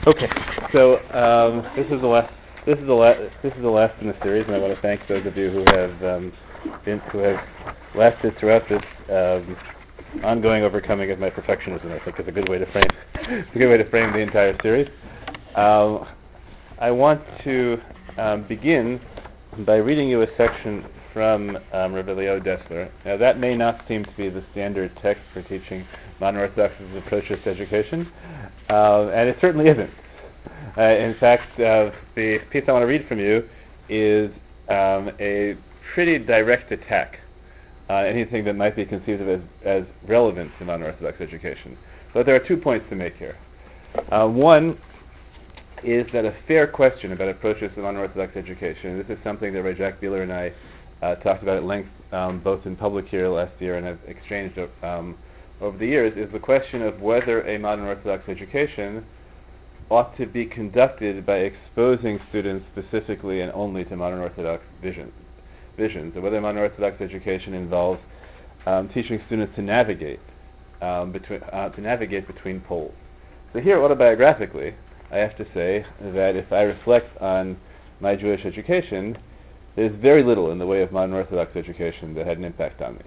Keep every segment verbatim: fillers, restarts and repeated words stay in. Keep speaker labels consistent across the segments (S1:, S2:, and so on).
S1: Okay, so um, this is the last. This is the last. This is the last in the series, and I want to thank those of you who have um, been who have lasted throughout this um, ongoing overcoming of my perfectionism. I think is a good way to frame. It's a good way to frame the entire series. Um, I want to um, begin by reading you a section from um, Rabbi Leo Dessler. Now, that may not seem to be the standard text for teaching modern Orthodox's approaches to education, uh, and it certainly isn't. Uh, in fact, uh, the piece I want to read from you is um, a pretty direct attack on anything that might be conceived of as, as relevant to modern Orthodox education. But there are two points to make here. Uh, one is that a fair question about approaches to modern Orthodox education, and this is something that Ray Jack Beeler and I uh, talked about at length um, both in public here last year and have exchanged um, over the years, is the question of whether a modern Orthodox education ought to be conducted by exposing students specifically and only to modern Orthodox vision, visions, and whether modern Orthodox education involves um, teaching students to navigate um, between uh, to navigate between poles. So here, autobiographically, I have to say that if I reflect on my Jewish education, there's very little in the way of modern Orthodox education that had an impact on me.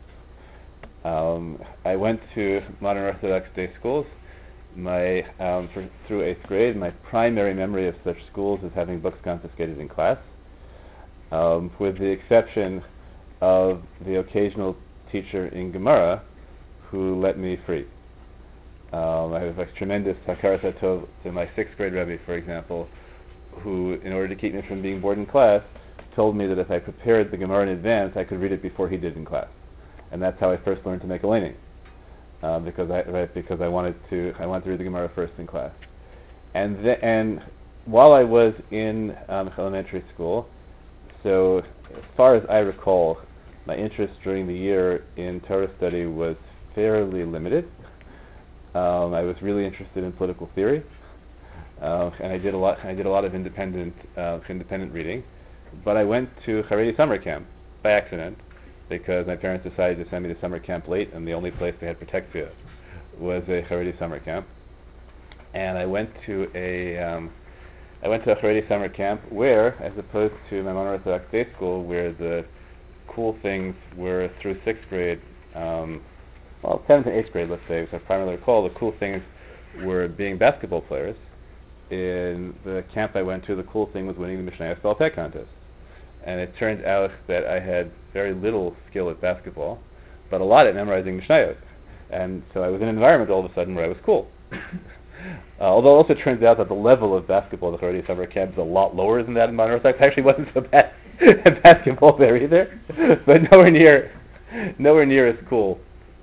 S1: Um, I went to modern Orthodox day schools. My um, for, through eighth grade, my primary memory of such schools is having books confiscated in class, um, with the exception of the occasional teacher in Gemara who let me free. Um, I have a tremendous hakaras hatov to my sixth grade Rebbe, for example, who, in order to keep me from being bored in class, told me that if I prepared the Gemara in advance, I could read it before he did in class, and that's how I first learned to make a laning, uh, because I right, because I wanted to I wanted to read the Gemara first in class, and th- and while I was in um, elementary school, so as far as I recall, my interest during the year in Torah study was fairly limited. Um, I was really interested in political theory, uh, and I did a lot. I did a lot of independent, uh, independent reading. But I went to Haredi summer camp by accident because my parents decided to send me to summer camp late, and the only place they had protexia was a Haredi summer camp. And I went to a, um, I went to a Haredi summer camp where, as opposed to my modern Orthodox day school, where the cool things were through sixth grade. Um, Well, seventh and eighth grade, let's say, which I primarily recall, the cool things were being basketball players. In the camp I went to, the cool thing was winning the Mishnayos Baal Peh contest. And it turned out that I had very little skill at basketball, but a lot at memorizing Mishnayos. And so I was in an environment all of a sudden where I was cool. uh, although it also turns out that the level of basketball at the Haredi summer camp is a lot lower than that in modern Orthodox. I actually wasn't so bad at basketball there either, but nowhere near, nowhere near as cool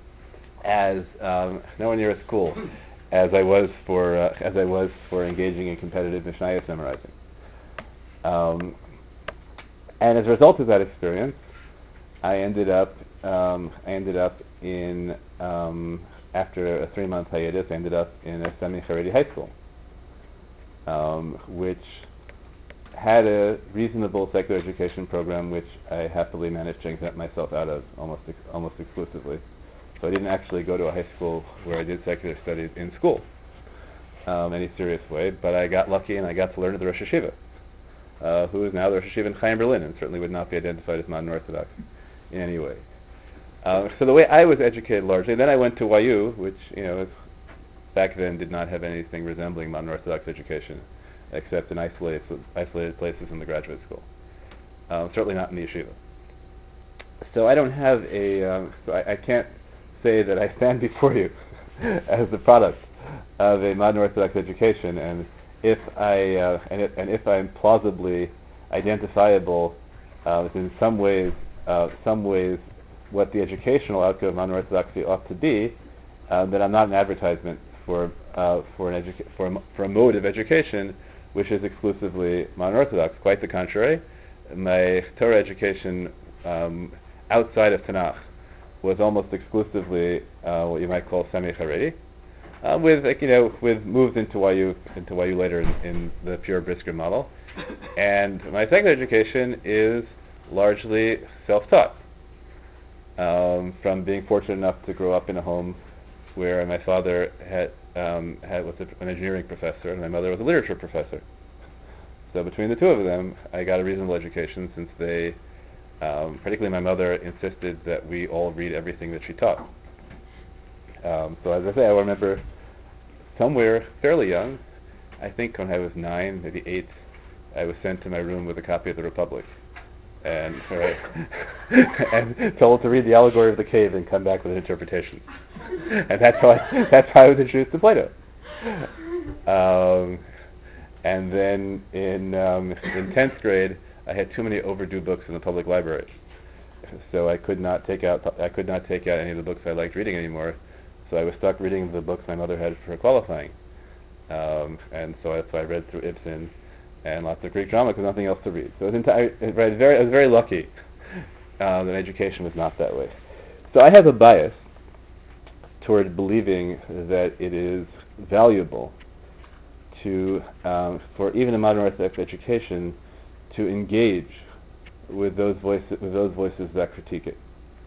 S1: as um, nowhere near as cool as I was for uh, as I was for engaging in competitive Mishnayos memorizing. Um, and as a result of that experience, I ended up um, I ended up in um, after a three-month hiatus, I ended up in a semi-Haredi high school, um, which had a reasonable secular education program, which I happily managed to exempt myself out of almost ex- almost exclusively. So I didn't actually go to a high school where I did secular studies in school, um, any serious way, but I got lucky and I got to learn at the Rosh Hashiva, uh, who is now the Rosh Hashiva in Chaim, Berlin, and certainly would not be identified as modern Orthodox in any way. Uh, so the way I was educated largely, then I went to Y U, which, you know, back then did not have anything resembling modern Orthodox education, except in isolated, isolated places in the graduate school. Um, certainly not in the yeshiva. So I don't have a, um, so I, I can't say that I stand before you as the product of a modern Orthodox education, and if I uh, and, if, and if I'm plausibly identifiable uh, in some ways, uh, some ways, what the educational outcome of modern Orthodoxy ought to be, uh, then I'm not an advertisement for uh, for an educa- for a, for a mode of education which is exclusively modern Orthodox. Quite the contrary, my Torah education um, outside of Tanakh was almost exclusively uh, what you might call semi-Haredi, uh, with like, you know with moves into Y U into Y U later in, in the pure Brisker model, and my secular education is largely self-taught, um, from being fortunate enough to grow up in a home where my father had um, had, was a, an engineering professor, and my mother was a literature professor. So between the two of them, I got a reasonable education, since they, um, particularly my mother, insisted that we all read everything that she taught. Um, so as I say, I remember somewhere fairly young, I think when I was nine, maybe eight, I was sent to my room with a copy of the Republic, and right, and told to read the Allegory of the Cave and come back with an interpretation. And that's how I, that's how I was introduced to Plato. Um, and then in um, in tenth grade, I had too many overdue books in the public library, so I could not take out I could not take out any of the books I liked reading anymore. So I was stuck reading the books my mother had for qualifying, um, and so I, so I read through Ibsen and lots of Greek drama because nothing else to read. So it was entire, it, right, very, I was very lucky uh, that education was not that way. So I have a bias toward believing that it is valuable to, um, for even a modern Orthodox education, to engage with those voices, with those voices that critique it.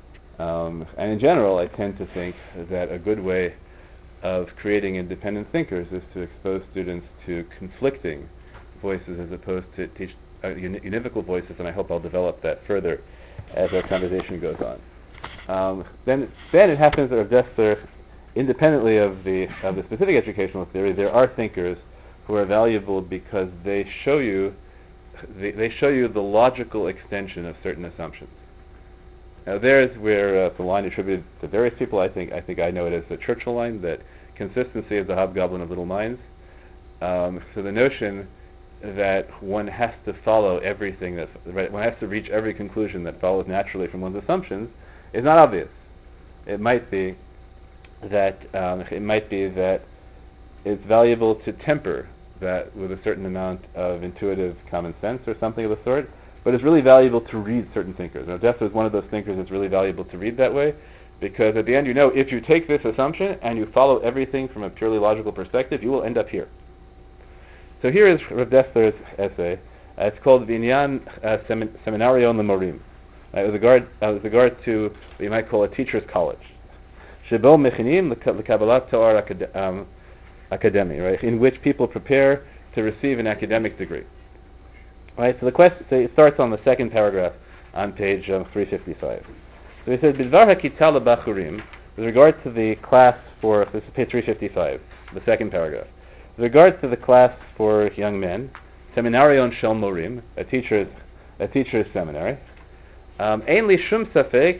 S1: Um, and in general, I tend to think that a good way of creating independent thinkers is to expose students to conflicting voices as opposed to teach uh, uni- univocal voices, and I hope I'll develop that further as our conversation goes on. Um, then, then it happens that Rav Dessler, independently of the of the specific educational theory, there are thinkers who are valuable because they show you they, they show you the logical extension of certain assumptions. Now there's where uh, the line attributed to various people, I think I think I know it as the Churchill line, that consistency is the hobgoblin of little minds. Um, so the notion that one has to follow everything, that right, one has to reach every conclusion that follows naturally from one's assumptions is not obvious. It might be that um, it might be that it's valuable to temper that with a certain amount of intuitive common sense or something of the sort. But it's really valuable to read certain thinkers. Now, Dessler is one of those thinkers that's really valuable to read that way, because at the end, you know, if you take this assumption and you follow everything from a purely logical perspective, you will end up here. So here is Rav Dessler's essay. Uh, it's called Vinyan uh, Semin- Seminarion Lemorim. Uh, with regard, uh, with regard to what you might call a teacher's college. Shebo mechinim lekabbalat toar akademi, right, in which people prepare to receive an academic degree. Right, so the question, so it starts on the second paragraph on page um, three fifty-five. So he says, Bidvar hakita lebachurim, with regard to the class for, this is page three fifty-five, the second paragraph. With regard to the class for young men, Seminarion Shel Morim, a teacher's, a teacher's seminary, Ein li shum safek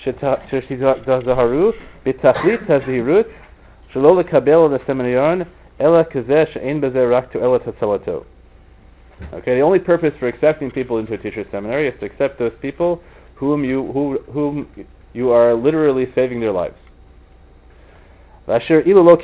S1: shetizaharu b'tachlit hazihirut shelo lekabel leseminarion ela kazeh she'ein bezeh rak to'elet hatzalato. Okay, the only purpose for accepting people into a teacher's seminary is to accept those people whom you who, whom you are literally saving their lives. Okay,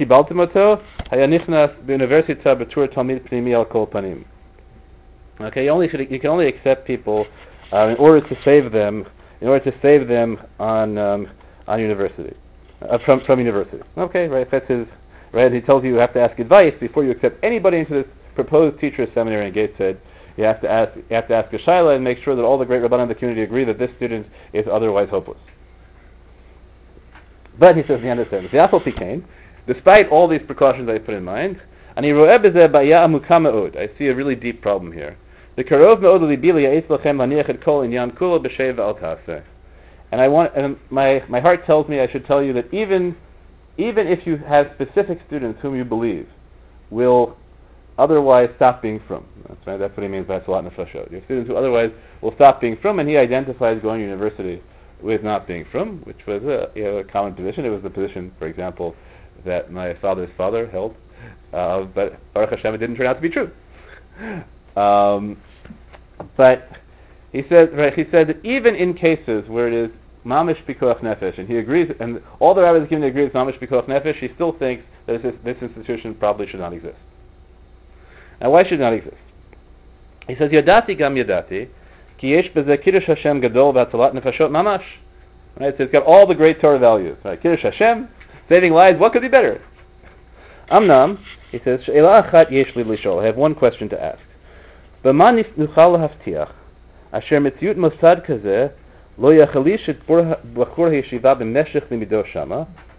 S1: you only should, you can only accept people uh, in order to save them, in order to save them on um, on university, uh, from from university. Okay, right? That's his right. He tells you you have to ask advice before you accept anybody into this proposed teacher's seminary in Gateshead. You have to ask, you have to ask a shaila and make sure that all the great rabbanim of the community agree that this student is otherwise hopeless. But he says, he understands. Despite all these precautions I put in mind, I see a really deep problem here. And I want, and my my heart tells me I should tell you that even even if you have specific students whom you believe will otherwise stop being from. That's right. That's what he means by Salat Nefashot. You have students who otherwise will stop being from, and he identifies going to university with not being from, which was a, you know, a common position. It was the position, for example, that my father's father held, uh, but Baruch Hashem, it didn't turn out to be true. Um, but he said, right, he said that even in cases where it is mamish pikuach nefesh, and he agrees, and all the rabbis in the community agree it's mamish pikuach nefesh, he still thinks that this, this institution probably should not exist. Now, why should it not exist? He says, Yadati gam yadati, ki yesh b'zeh kiddush Hashem gadol v'atzalat nefashot mamash. Right, so it's got all the great Torah values. Right, kiddush Hashem, saving lives, what could be better? Amnam, he says, she'ela achat yesh li lishol. I have one question to ask. B'ma nuchal lahaftiach, asher mitziut mosad kazeh, lo yachalish et b'chor ha'yeshiva b'meshech limido shama,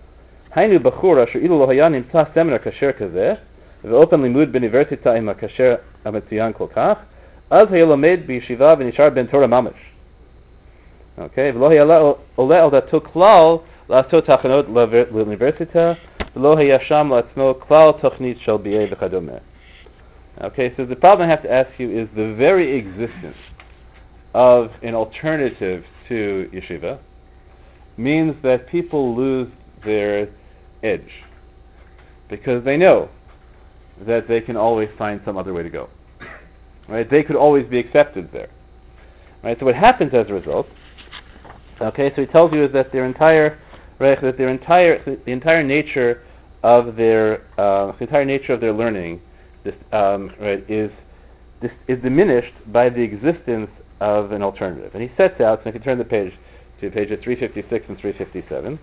S1: היינו בחור אשר אילו לא היה נמצא סמינר כשר כזה, ואופן לימוד באוניברסיטה עם הכשר המצוין כל כך, אז היה לומד בישיבה ונשאר בן תורה ממש. אוקיי? ולא היה עולה על דעתו כלל לעשות הכנות לאוניברסיטה, ולא היה שם לעצמו כלל תוכנית של בי איי וכדומה. Okay, so the problem I have to ask you is the very existence of an alternative to yeshiva means that people lose their edge because they know that they can always find some other way to go. Right? They could always be accepted there. Right? So what happens as a result, okay, so he tells you is that their entire, right, that their entire, the entire nature of their, uh, the entire nature of their learning This, um, right, is this is diminished by the existence of an alternative. And he sets out, so if you turn the page to pages three fifty-six and three fifty-seven.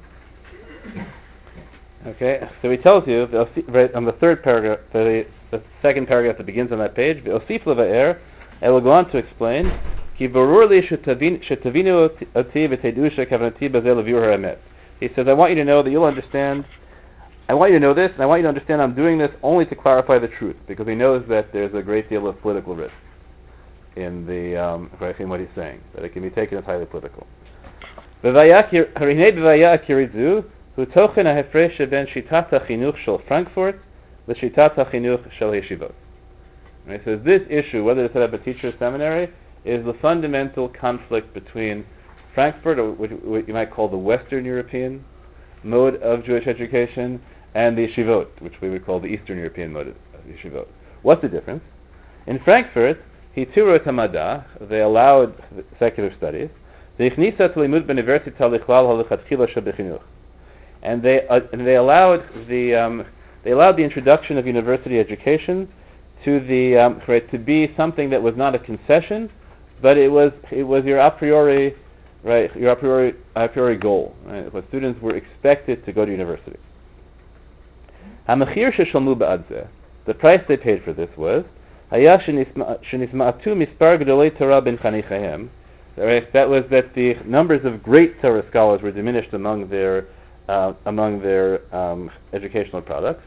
S1: Okay, so he tells you, right, on the third paragraph, the, the second paragraph that begins on that page, V'osif levaer, I will go on to explain, Ki barur li shetavinu oti v'teidu shekavanati bazeh leviur ha'emet. He says, I want you to know that you'll understand I want you to know this, and I want you to understand I'm doing this only to clarify the truth, because he knows that there's a great deal of political risk in the um, in what he's saying, that it can be taken as highly political. hu tochen ha'hefresh ben shitat ha'chinuch shel Frankfurt l'shitat ha'chinuch shel yeshivot. Right, so this issue, whether to set up a teacher's seminary, is the fundamental conflict between Frankfurt, or what you might call the Western European mode of Jewish education, and the yeshivot, which we would call the Eastern European mode of yeshivot. What's the difference? In Frankfurt, hituru tamada, they allowed secular studies, and they uh, and they allowed the um, they allowed the introduction of university education to the um, right, to be something that was not a concession, but it was it was your a priori right your a priori a priori goal. Right? But students were expected to go to university. The price they paid for this was that was that the numbers of great Torah scholars were diminished among their uh, among their um, educational products.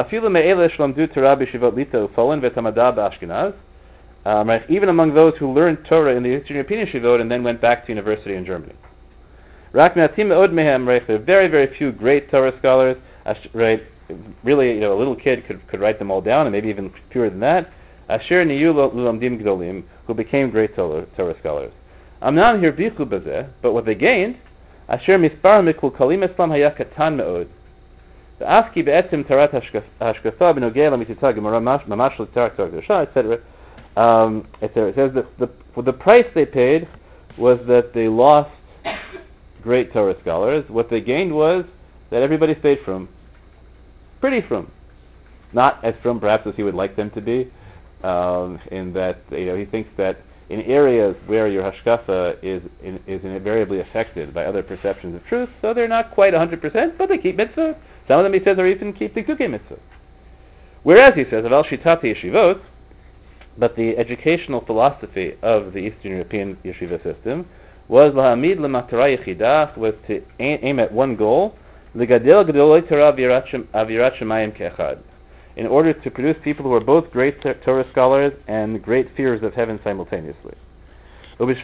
S1: Um, right, even among those who learned Torah in the Eastern European yeshivot and then went back to university in Germany. Right, there are very, very few great Torah scholars. Right, really, you know, a little kid could, could write them all down, and maybe even fewer than that. Asher niyu l'lamdim gdolim, who became great Torah, Torah scholars. Amnam hirbichu bazeh, but what they gained, asher mispar mikul kalim eslam haya katan me'od. The afki be'etzim tarat hashkafa b'nogei l'mititah gemara mamash l'tarat Torah Kedusha, et cetera. Um, et cetera. It says that the, well, the price they paid was that they lost great Torah scholars. What they gained was that everybody stayed from. Pretty from, not as from perhaps as he would like them to be, um, in that, you know, he thinks that in areas where your hashkafa is in, is invariably affected by other perceptions of truth, so they're not quite one hundred percent, but they keep mitzvah. Some of them, he says, are even keep the Kukei mitzvah. Whereas he says, Aval Shitat yeshivot, but the educational philosophy of the Eastern European yeshiva system was lahamid l'matara yechidah, was to aim, aim at one goal, in order to produce people who are both great Torah scholars and great fearers of heaven simultaneously. That's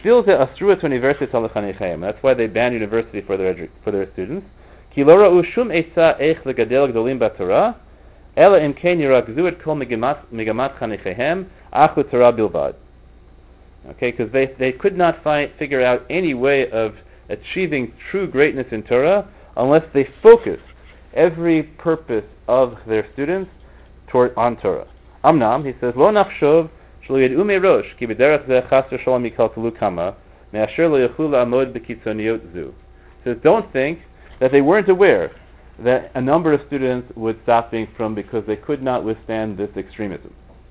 S1: why they banned university for their edu- for their students. Okay, because they, they could not find figure out any way of achieving true greatness in Torah unless they focused every purpose of their students toward on Torah. Amnam, he says, Lo nachshov shelo yed'u merosh ki b'derech zeh chaser shalom yikalkelu kama me'asher lo yochlu la'amod b'kitzoniyot zu. He says, don't think that they weren't aware that a number of students would stop being from because they could not withstand this extremism.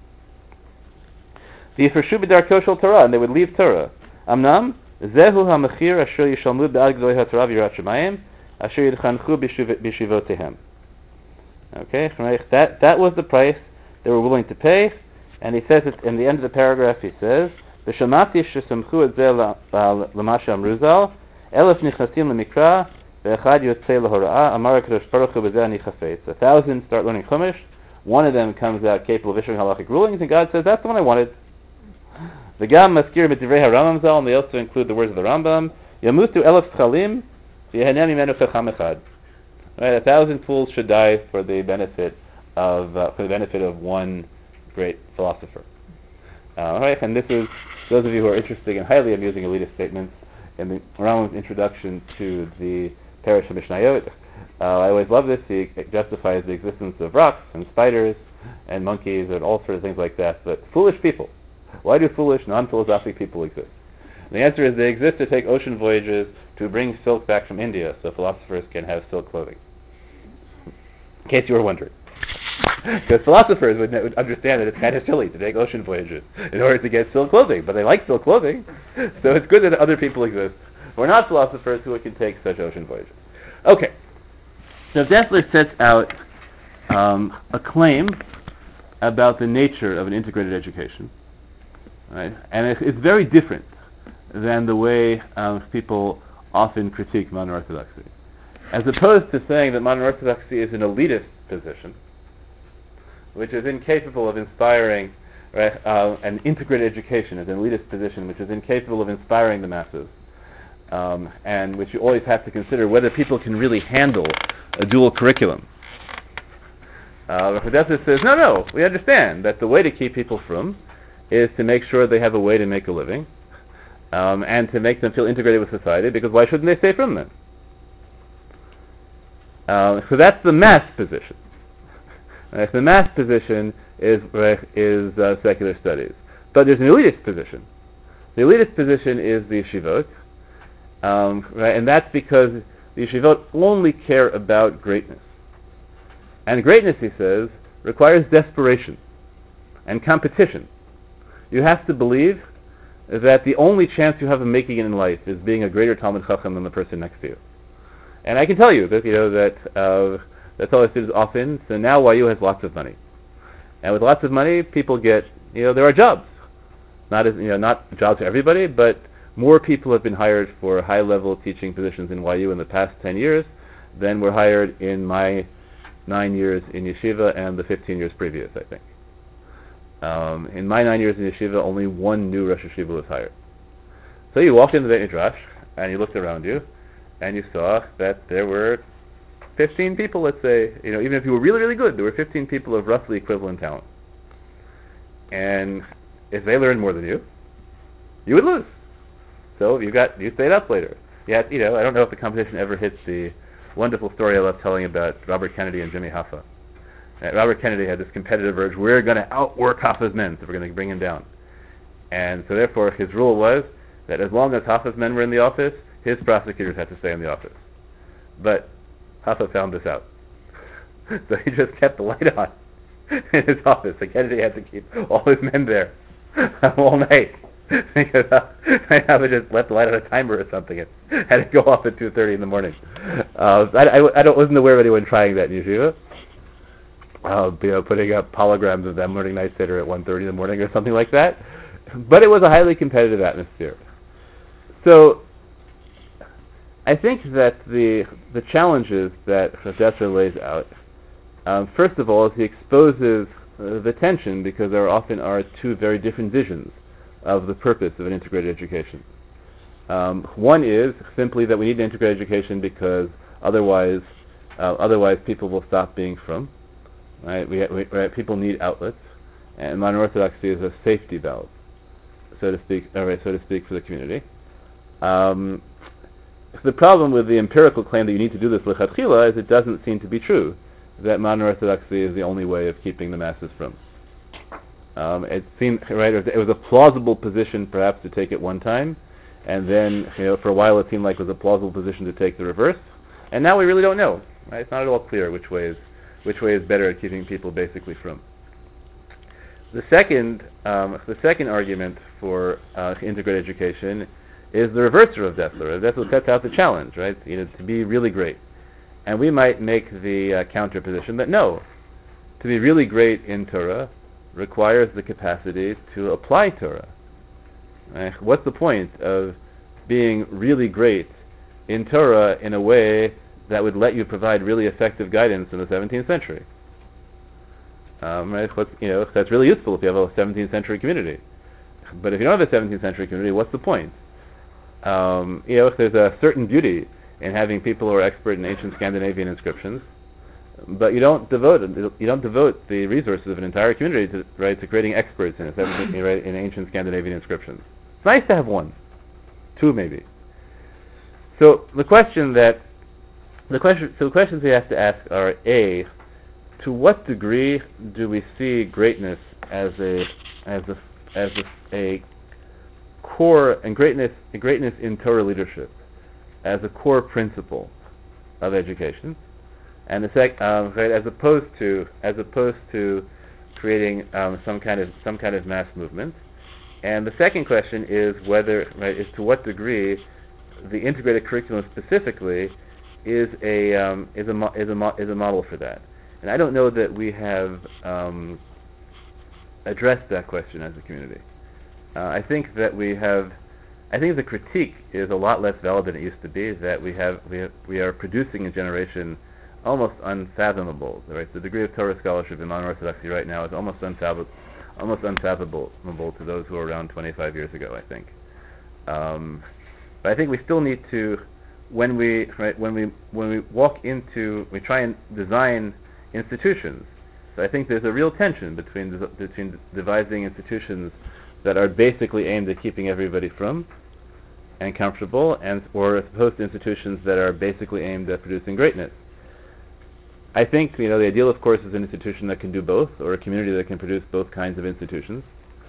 S1: V'yifreshu b'darko shel Torah, and they would leave Torah. Amnam, zehu ha'mechir asher yishalmu b'al gdolei ha'torah v'yirat shemayim asher yidchanchu b'shivotehem. Okay, that that was the price they were willing to pay, and he says it in the end of the paragraph. He says, "V'shamati shesamchu et zeh l'masha amruzal elef nichasim lemikra Ve'echad yotzei lahora'ah, amar HaKadosh Baruch Hu b'zeh ani chafetz. A thousand start learning Chumash. One of them comes out capable of issuing halachic rulings, and God says, that's the one I wanted. The Gam maskir b'divrei HaRambam Zal, and they also include the words of the Rambam. Yamutu elef schalim, v'yeheneh mimenu chacham echad. Right, a thousand fools should die for the benefit of uh, for the benefit of one great philosopher. Uh, all right, and this is those of you who are interested in highly amusing elitist statements in the Rambam's introduction to the Parish of Mishnayot. Uh, I always love this. He justifies the existence of rocks and spiders and monkeys and all sorts of things like that. But foolish people. Why do foolish, non-philosophic people exist? And the answer is they exist to take ocean voyages to bring silk back from India so philosophers can have silk clothing. In case you were wondering. Because philosophers would, would understand that it's kind of silly to take ocean voyages in order to get silk clothing, but they like silk clothing, so it's good that other people exist who are not philosophers who can take such ocean voyages. Okay, so Dessler sets out um, a claim about the nature of an integrated education, right? And it's, it's very different than the way um, people often critique modern orthodoxy. As opposed to saying that modern orthodoxy is an elitist position, which is incapable of inspiring, right, uh, an integrated education as an elitist position, which is incapable of inspiring the masses, um, and which you always have to consider whether people can really handle a dual curriculum. Uh, Rav says, no, no, we understand that the way to keep people frum is to make sure they have a way to make a living, um, and to make them feel integrated with society, because why shouldn't they stay frum then? Uh, so that's the mass position. Right, so the mass position is is uh, secular studies. But there's an elitist position. The elitist position is the yeshivot, um, right, and that's because the yeshivot only care about greatness. And greatness, he says, requires desperation and competition. You have to believe that the only chance you have of making it in life is being a greater Talmid Chacham than the person next to you. And I can tell you that, you know, that uh, that's all I students often. So now Y U has lots of money, and with lots of money, people get, you know, there are jobs, not as, you know, not jobs for everybody, but more people have been hired for high-level teaching positions in Y U in the past ten years than were hired in my nine years in yeshiva and the fifteen years previous, I think. Um, in my nine years in yeshiva, only one new Rosh Yeshiva was hired. So you walked into the Beit Midrash and you looked around you, and you saw that there were fifteen people, let's say, you know, even if you were really, really good, there were fifteen people of roughly equivalent talent. And if they learned more than you, you would lose. So you got, you stayed up later. Yeah, you know, I don't know if the competition ever hits the wonderful story I love telling about Robert Kennedy and Jimmy Hoffa. Uh, Robert Kennedy had this competitive urge, we're going to outwork Hoffa's men, so we're going to bring him down. And so therefore his rule was that as long as Hoffa's men were in the office, his prosecutors had to stay in the office. But Hoffa found this out. So he just kept the light on in his office. So Kennedy had to keep all his men there all night. Because Hoffa just left the light on a timer or something and had to go off at two thirty in the morning. Uh, I, I, I don't, wasn't aware of anyone trying that in yeshiva. Uh, you know, putting up holograms of them learning Night Seder at one thirty in the morning or something like that. But it was a highly competitive atmosphere. So I think that the the challenges that Dessler lays out, um, first of all, is he exposes uh, the tension, because there often are two very different visions of the purpose of an integrated education. Um, one is simply that we need an integrated education because otherwise, uh, otherwise people will stop being frum. Right? We, we, right? People need outlets, and modern orthodoxy is a safety valve, so to speak. All right, so to speak, for the community. Um, The problem with the empirical claim that you need to do this lechatchila is it doesn't seem to be true that modern orthodoxy is the only way of keeping the masses frum. Um, it seemed right. It was a plausible position, perhaps, to take at one time, and then, you know, for a while it seemed like it was a plausible position to take the reverse, and now we really don't know. Right? It's not at all clear which way is which way is better at keeping people basically frum. The second, um, the second argument for uh, integrated education is the reverser of Dessler. Dessler sets out the challenge, right? You know, to be really great. And we might make the uh, counter position that no, to be really great in Torah requires the capacity to apply Torah. Right? What's the point of being really great in Torah in a way that would let you provide really effective guidance in the seventeenth century. Um, right? What's, you know, that's really useful if you have a seventeenth century community. But if you don't have a seventeenth century community, what's the point? Um, you know, if there's a certain beauty in having people who are expert in ancient Scandinavian inscriptions, but you don't devote you don't devote the resources of an entire community to, right, to creating experts in it, right, in ancient Scandinavian inscriptions. It's nice to have one, two maybe. So the question that the question so the questions we have to ask are: A, to what degree do we see greatness as a as a as a, a core and greatness greatness in Torah leadership as a core principle of education, and the sec um, right, as opposed to as opposed to creating um, some kind of some kind of mass movement. And the second question is whether right is to what degree the integrated curriculum specifically is a um, is a mo- is a mo- is a model for that. And I don't know that we have um, addressed that question as a community. Uh, I think that we have. I think the critique is a lot less valid than it used to be. That we have we have, we are producing a generation almost unfathomable. Right, the degree of Torah scholarship in modern Orthodoxy right now is almost unfathomable, almost unfathomable to those who were around twenty-five years ago. I think. Um, but I think we still need to, when we right when we when we walk into, we try and design institutions. So I think there's a real tension between between devising institutions that are basically aimed at keeping everybody from and comfortable, and or as opposed to institutions that are basically aimed at producing greatness. I think, you know, the ideal, of course, is an institution that can do both, or a community that can produce both kinds of institutions.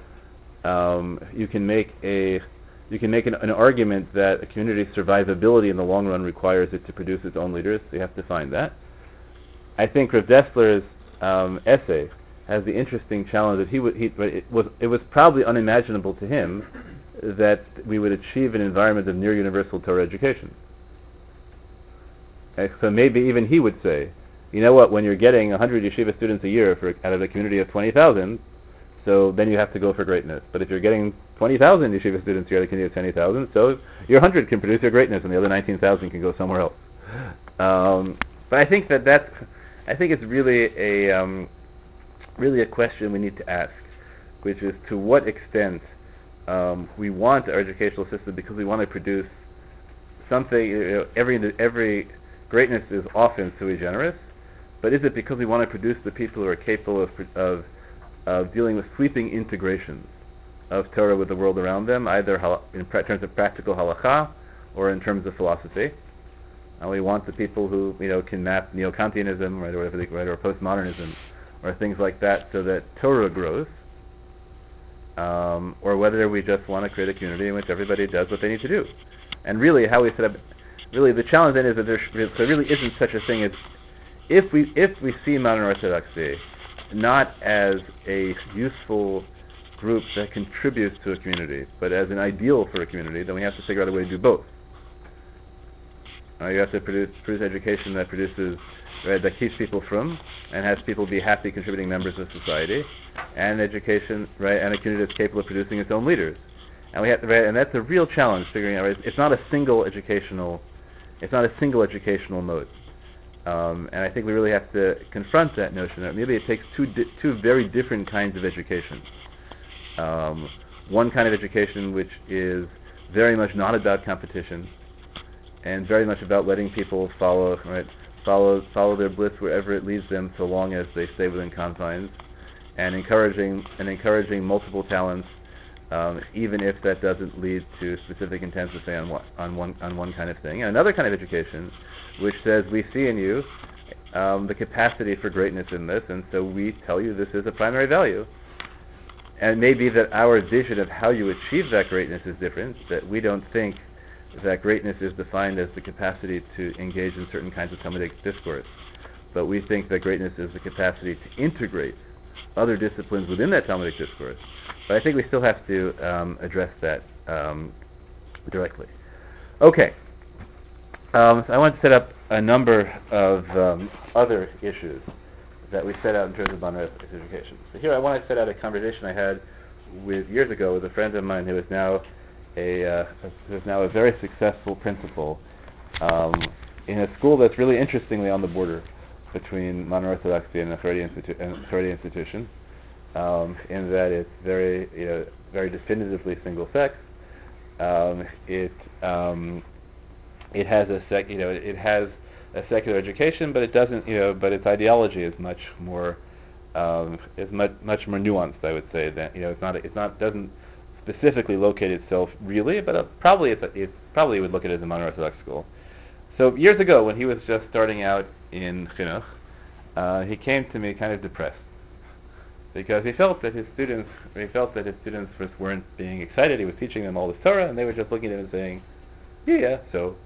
S1: Um, you can make a you can make an, an argument that a community's survivability in the long run requires it to produce its own leaders. So you have to find that. I think Rav Dessler's um, essay has the interesting challenge that he would he it was it was probably unimaginable to him that we would achieve an environment of near universal Torah education. Okay, so maybe even he would say, you know what, when you're getting one hundred yeshiva students a year for, out of a community of twenty thousand, so then you have to go for greatness. But if you're getting twenty thousand yeshiva students here out of a community of twenty thousand, so your one hundred can produce your greatness and the other nineteen thousand can go somewhere else. Um, but I think that that's, I think it's really a, um, really a question we need to ask, which is to what extent um, we want our educational system because we want to produce something. You know, every every greatness is often sui generis, but is it because we want to produce the people who are capable of of, of dealing with sweeping integrations of Torah with the world around them, either in terms of practical halakha or in terms of philosophy? And we want the people who, you know, can map neo-Kantianism, right, or whatever they, right, or postmodernism, or things like that, so that Torah grows, um, or whether we just want to create a community in which everybody does what they need to do. And really, how we set up, really, the challenge then is that there, there really isn't such a thing as, if we if we see modern Orthodoxy not as a useful group that contributes to a community, but as an ideal for a community, then we have to figure out a way to do both. Uh, you have to produce, produce education that produces, right, that keeps people from and has people be happy contributing members of society, and education, right, and a community that's capable of producing its own leaders. And we have to, right, and that's a real challenge figuring out. Right, it's not a single educational, it's not a single educational mode. Um, and I think we really have to confront that notion that maybe it takes two di- two very different kinds of education. Um, one kind of education which is very much not about competition, and very much about letting people follow, right, follow follow their bliss wherever it leads them, so long as they stay within confines, and encouraging and encouraging multiple talents, um, even if that doesn't lead to specific intent to say on one on one on one kind of thing. And another kind of education, which says we see in you um, the capacity for greatness in this, and so we tell you this is a primary value. And it may be that our vision of how you achieve that greatness is different, that we don't think that greatness is defined as the capacity to engage in certain kinds of Talmudic discourse, but we think that greatness is the capacity to integrate other disciplines within that Talmudic discourse. But I think we still have to um, address that um, directly. Okay. Um, so I want to set up a number of um, other issues that we set out in terms of modern education. So here I want to set out a conversation I had with years ago with a friend of mine who is now a uh, who is now a very successful principal um, in a school that's really interestingly on the border between modern Orthodoxy and a Haredi institu- and Haredi institution, um, in that it's very, you know, very definitively single sex. Um, it um, it has a sec, you know, it, it has a secular education, but it doesn't, you know, but its ideology is much more um, is much much more nuanced, I would say. That, you know, it's not it's not doesn't specifically locate itself really, but uh, probably it's a, it probably would look at it as a modern Orthodox school. So years ago, when he was just starting out in chinuch, uh, he came to me kind of depressed because he felt that his students he felt that his students just weren't being excited. He was teaching them all this Torah, and they were just looking at him and saying, "Yeah, yeah, so."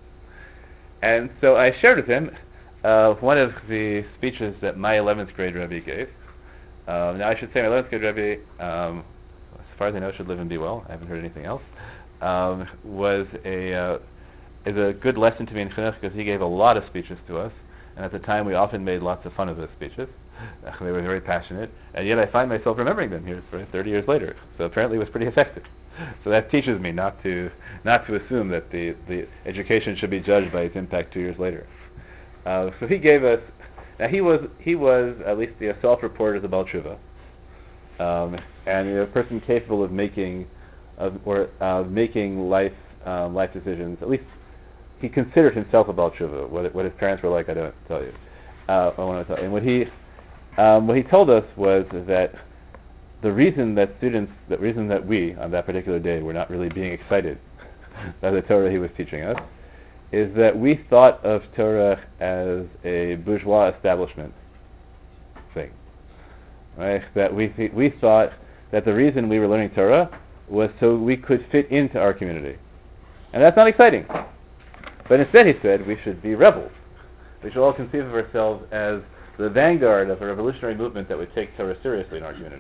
S1: And so I shared with him uh, one of the speeches that my eleventh grade Rebbe gave. Um, now I should say my eleventh grade Rebbe, um, as far as I know, should live and be well. I haven't heard anything else. Um, was a uh, is a good lesson to me in chinuch because he gave a lot of speeches to us, and at the time we often made lots of fun of those speeches. They were very passionate, and yet I find myself remembering them here thirty years later. So apparently it was pretty effective. So that teaches me not to not to assume that the, the education should be judged by its impact two years later. Uh, so he gave us. Now he was he was at least the self-reported as a Baal Tshuva, um, and a person capable of making of or uh, making life um, life decisions. At least he considered himself a Baal Tshuva. What, what his parents were like, I don't tell you. Uh, I want to tell you. And what he um, what he told us was that the reason that students, the reason that we, on that particular day, were not really being excited by the Torah he was teaching us, is that we thought of Torah as a bourgeois establishment thing, right? That we th- we thought that the reason we were learning Torah was so we could fit into our community, and that's not exciting. But instead, he said, we should be rebels. We should all conceive of ourselves as the vanguard of a revolutionary movement that would take Torah seriously in our community.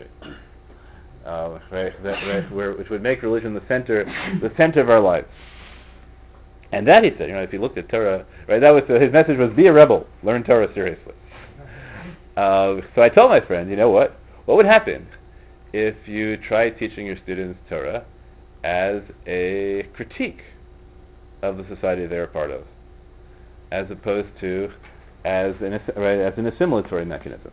S1: Uh, right, that, right, where, which would make religion the center, the center of our lives. And that, he said, you know, if you looked at Torah, right, that was uh, his message was be a rebel, learn Torah seriously. Uh, so I told my friend, you know what? What would happen if you tried teaching your students Torah as a critique of the society they're a part of, as opposed to as an right, as an assimilatory mechanism?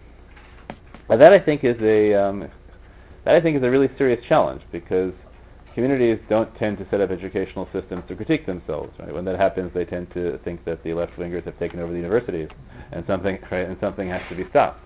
S1: Now that I think is a um, that I think is a really serious challenge, because communities don't tend to set up educational systems to critique themselves. Right? When that happens, they tend to think that the left-wingers have taken over the universities, and something right, and something has to be stopped.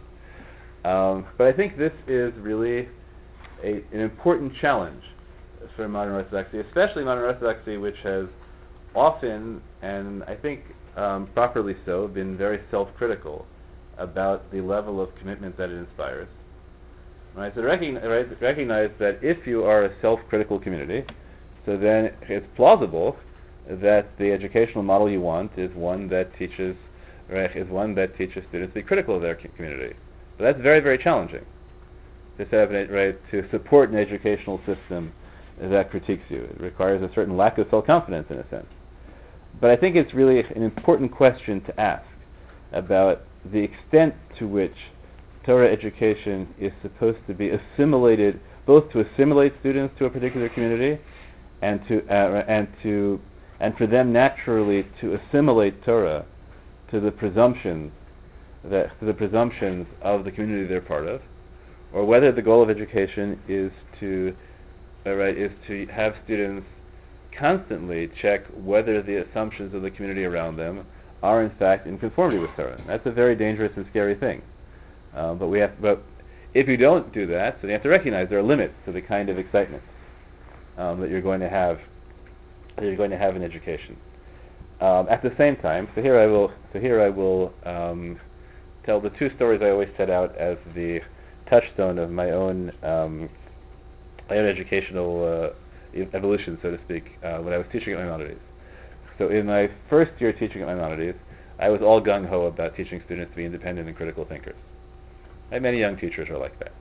S1: Um, but I think this is really a, an important challenge for modern Orthodoxy, especially modern Orthodoxy, which has often, and I think um, properly so, been very self-critical about the level of commitment that it inspires. Right, so recognize, right, recognize that if you are a self-critical community, so then it's plausible that the educational model you want is one that teaches, right, is one that teaches students to be critical of their community. But that's very, very challenging to set up an, right, to support an educational system that critiques you. It requires a certain lack of self-confidence in a sense. But I think it's really an important question to ask about the extent to which Torah education is supposed to be assimilated, both to assimilate students to a particular community, and to uh, and to and for them naturally to assimilate Torah to the presumptions that to the presumptions of the community they're part of, or whether the goal of education is to uh, right is to have students constantly check whether the assumptions of the community around them are in fact in conformity with Torah. That's a very dangerous and scary thing. Uh, but we have, but if you don't do that, so you have to recognize there are limits to the kind of excitement um, that you're going to have, that you're going to have in education. Um, at the same time, so here I will, so here I will um, tell the two stories I always set out as the touchstone of my own, um, my own educational uh, evolution, so to speak, uh, when I was teaching at Maimonides. So in my first year teaching at Maimonides, I was all gung-ho about teaching students to be independent and critical thinkers. And many young teachers are like that.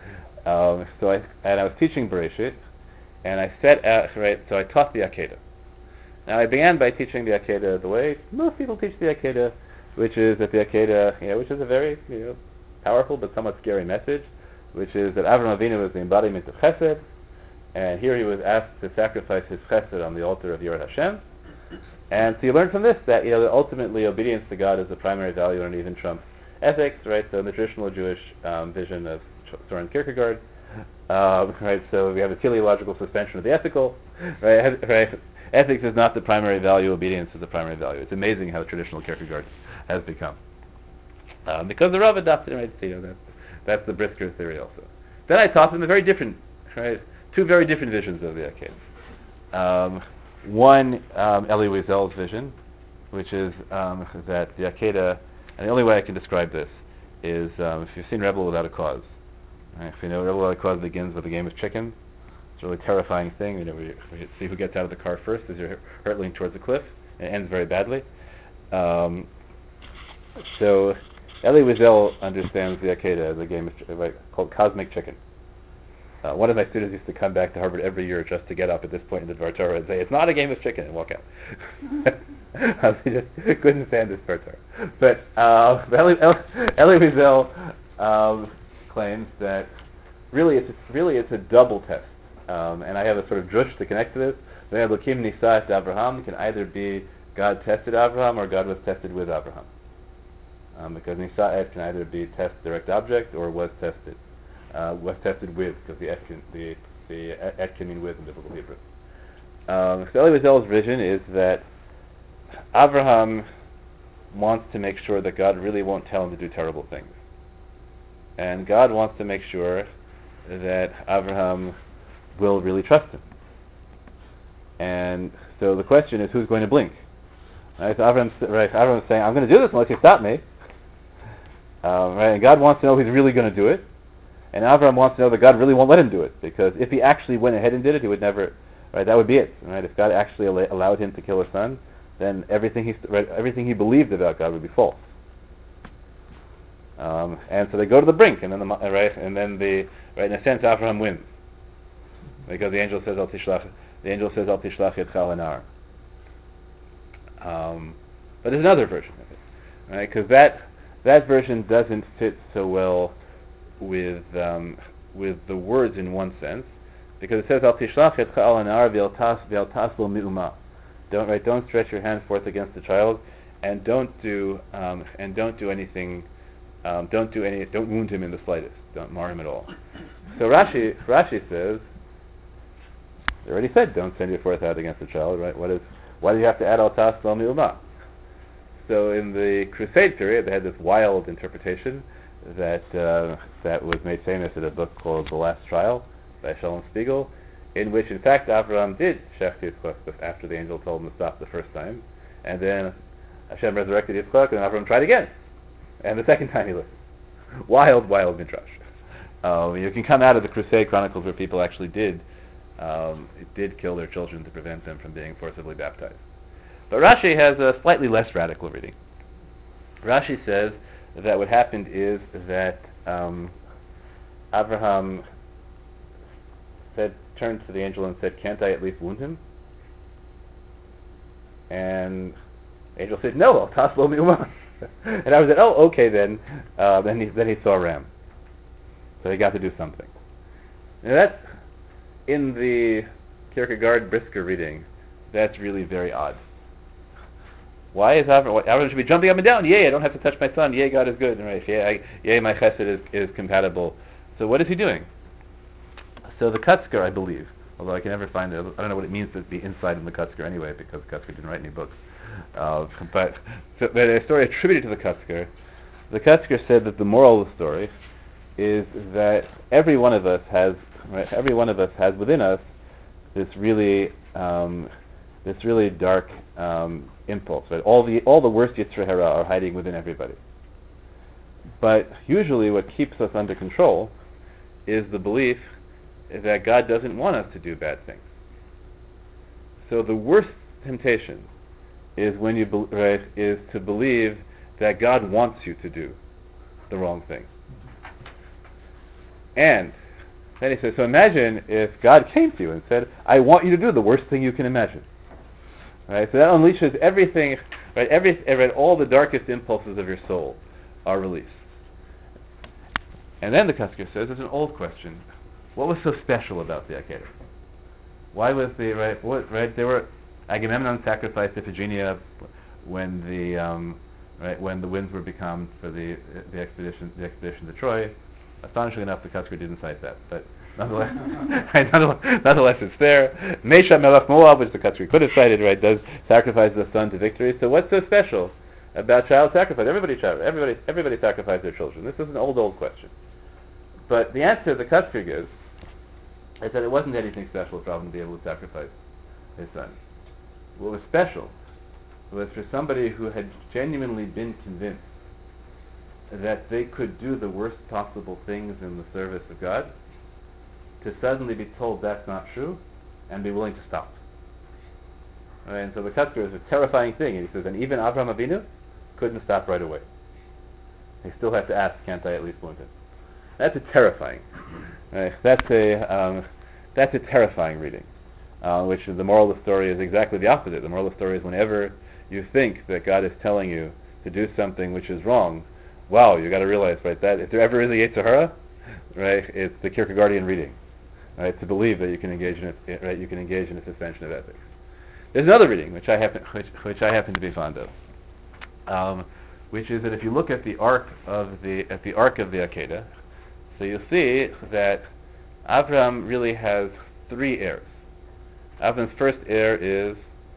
S1: Um, so I and I was teaching Bereshit, and I set out, right, so I taught the Akedah. Now I began by teaching the Akedah the way most people teach the Akedah, which is that the Akedah, you know, which is a very, you know, powerful but somewhat scary message, which is that Avraham Avinu was the embodiment of Chesed, and here he was asked to sacrifice his Chesed on the altar of Yirat Hashem, And so you learn from this that, you know, that ultimately obedience to God is the primary value and even trumps ethics, right? So in the traditional Jewish um, vision of Soren Kierkegaard, um, right? So we have a teleological suspension of the ethical, right? Right? Ethics is not the primary value. Obedience is the primary value. It's amazing how traditional Kierkegaard has become. Um, because the Rav adopted, right? You know, that's, that's the Brisker theory also. Then I taught them a very different, right? Two very different visions of the Akedah. Um, one, um, Elie Wiesel's vision, which is um, that the Akedah, and the only way I can describe this is um, if you've seen Rebel Without a Cause. Right? If you know, Rebel Without a Cause begins with a game of chicken. It's a really terrifying thing. You know, we, we see who gets out of the car first as you're hurtling towards the cliff. It ends very badly. Um, so Elie Wiesel understands the Akedah as a game of, like, called Cosmic Chicken. Uh, one of my students used to come back to Harvard every year just to get up at this point in the Dvar Torah and say, "It's not a game of chicken," and walk out. He just couldn't stand this Dvar Torah. But uh, Elie, Elie Wiesel um, claims that really it's a, really it's a double test. Um, and I have a sort of drush to connect to this. The Elokim Nisa'at Avraham can either be God tested Avraham or God was tested with Avraham. Um, because Nisa'at can either be test direct object or was tested. Uh, was tested with, because the et can, the, the et can mean with in biblical Hebrew. Um, so Elie Wiesel's vision is that Avraham wants to make sure that God really won't tell him to do terrible things. And God wants to make sure that Avraham will really trust him. And so the question is, who's going to blink? Right, so Avraham, right, Avraham's saying, "I'm going to do this unless you stop me." Um, right, and God wants to know he's really going to do it. And Avraham wants to know that God really won't let him do it, because if he actually went ahead and did it, he would never, right, that would be it. Right? If God actually al- allowed him to kill his son, then everything he, right, everything he believed about God would be false. Um, and so they go to the brink, and then the, right, and then the, right, in a sense, Avraham wins. Because the angel says, "Al tishlach," the angel says, "Al tishlach et chalanar." Um, but there's another version of it, right? Because that that version doesn't fit so well with um, with the words in one sense, because it says, "Al tishlach et chalanar v'al tas lo mi'uma." Don't right, don't stretch your hand forth against the child, and don't do um, and don't do anything. Um, don't do any. Don't wound him in the slightest. Don't mar him at all. So Rashi Rashi says, they already said, don't send your forth out against the child, right? What is? Why do you have to add al tas lo mi'uma? So in the Crusade period, they had this wild interpretation that uh, that was made famous in a book called The Last Trial by Shalom Spiegel, in which, in fact, Avraham did shech Yitzchak after the angel told him to stop the first time, and then Hashem resurrected Yitzchak, and Avraham tried again, and the second time he listened. Wild, wild midrash. Um, you can come out of the Crusade Chronicles where people actually did um, did kill their children to prevent them from being forcibly baptized. But Rashi has a slightly less radical reading. Rashi says that what happened is that um, Avraham said, turned to the angel and said, "Can't I at least wound him?" And the angel said, "No, I'll toss lo mi'uma." And I was said, "Oh, okay then." Uh, then he then he saw a ram, so he got to do something. Now that's in the Kierkegaard Brisker reading. That's really very odd. Why is Avraham? Avraham should be jumping up and down. Yay! I don't have to touch my son. Yay! God is good. Right? Yay! I, yay! My chesed is, is compatible. So what is he doing? So the Kutzker, I believe, although I can never find it. I don't know what it means to be inside in the Kutzker anyway, because Kutzker didn't write any books. Uh, but so, but a story attributed to the Kutzker. The Kutzker said that the moral of the story is that every one of us has, right, every one of us has within us this really, um, this really dark um, impulse. Right? All the all the worst Yitzhar Hara are hiding within everybody. But usually, what keeps us under control is the belief that God doesn't want us to do bad things. So the worst temptation is when you be, right, is to believe that God wants you to do the wrong thing. And then he says, so imagine if God came to you and said, "I want you to do the worst thing you can imagine." Right? So that unleashes everything, right? Every, right, all the darkest impulses of your soul are released. And then the Kutzker says, it's an old question. What was so special about the Akedah? Why was the right? What right? There were Agamemnon sacrificed Iphigenia when the um, right when the winds were becalmed for the the expedition the expedition to Troy. Astonishingly enough, the Kusker didn't cite that, but nonetheless, right, nonetheless, nonetheless, it's there. Mesha Melech Moab, which the Kusker could have cited, right, does sacrifice the son to victory. So what's so special about child sacrifice? Everybody, child, everybody, everybody sacrificed their children. This is an old, old question. But the answer the Kusker gives is that it wasn't anything special for Avram to be able to sacrifice his son. What was special was for somebody who had genuinely been convinced that they could do the worst possible things in the service of God, to suddenly be told that's not true and be willing to stop. Right? And so the Kusker is a terrifying thing. And he says, and even Avraham Avinu couldn't stop right away. He still had to ask, can't I at least want it? That's a terrifying. Right? That's a um, that's a terrifying reading. Uh, which the moral of the story is exactly the opposite. The moral of the story is whenever you think that God is telling you to do something which is wrong, wow, you got to realize, right, that if there ever is a Yetzer Hara, right, it's the Kierkegaardian reading, right, to believe that you can engage in it, right, you can engage in a suspension of ethics. There's another reading which I happen, which, which I happen to be fond of, um, which is that if you look at the arc of the at the arc of the Akedah, so you'll see that Avram really has three heirs. Avram's first heir is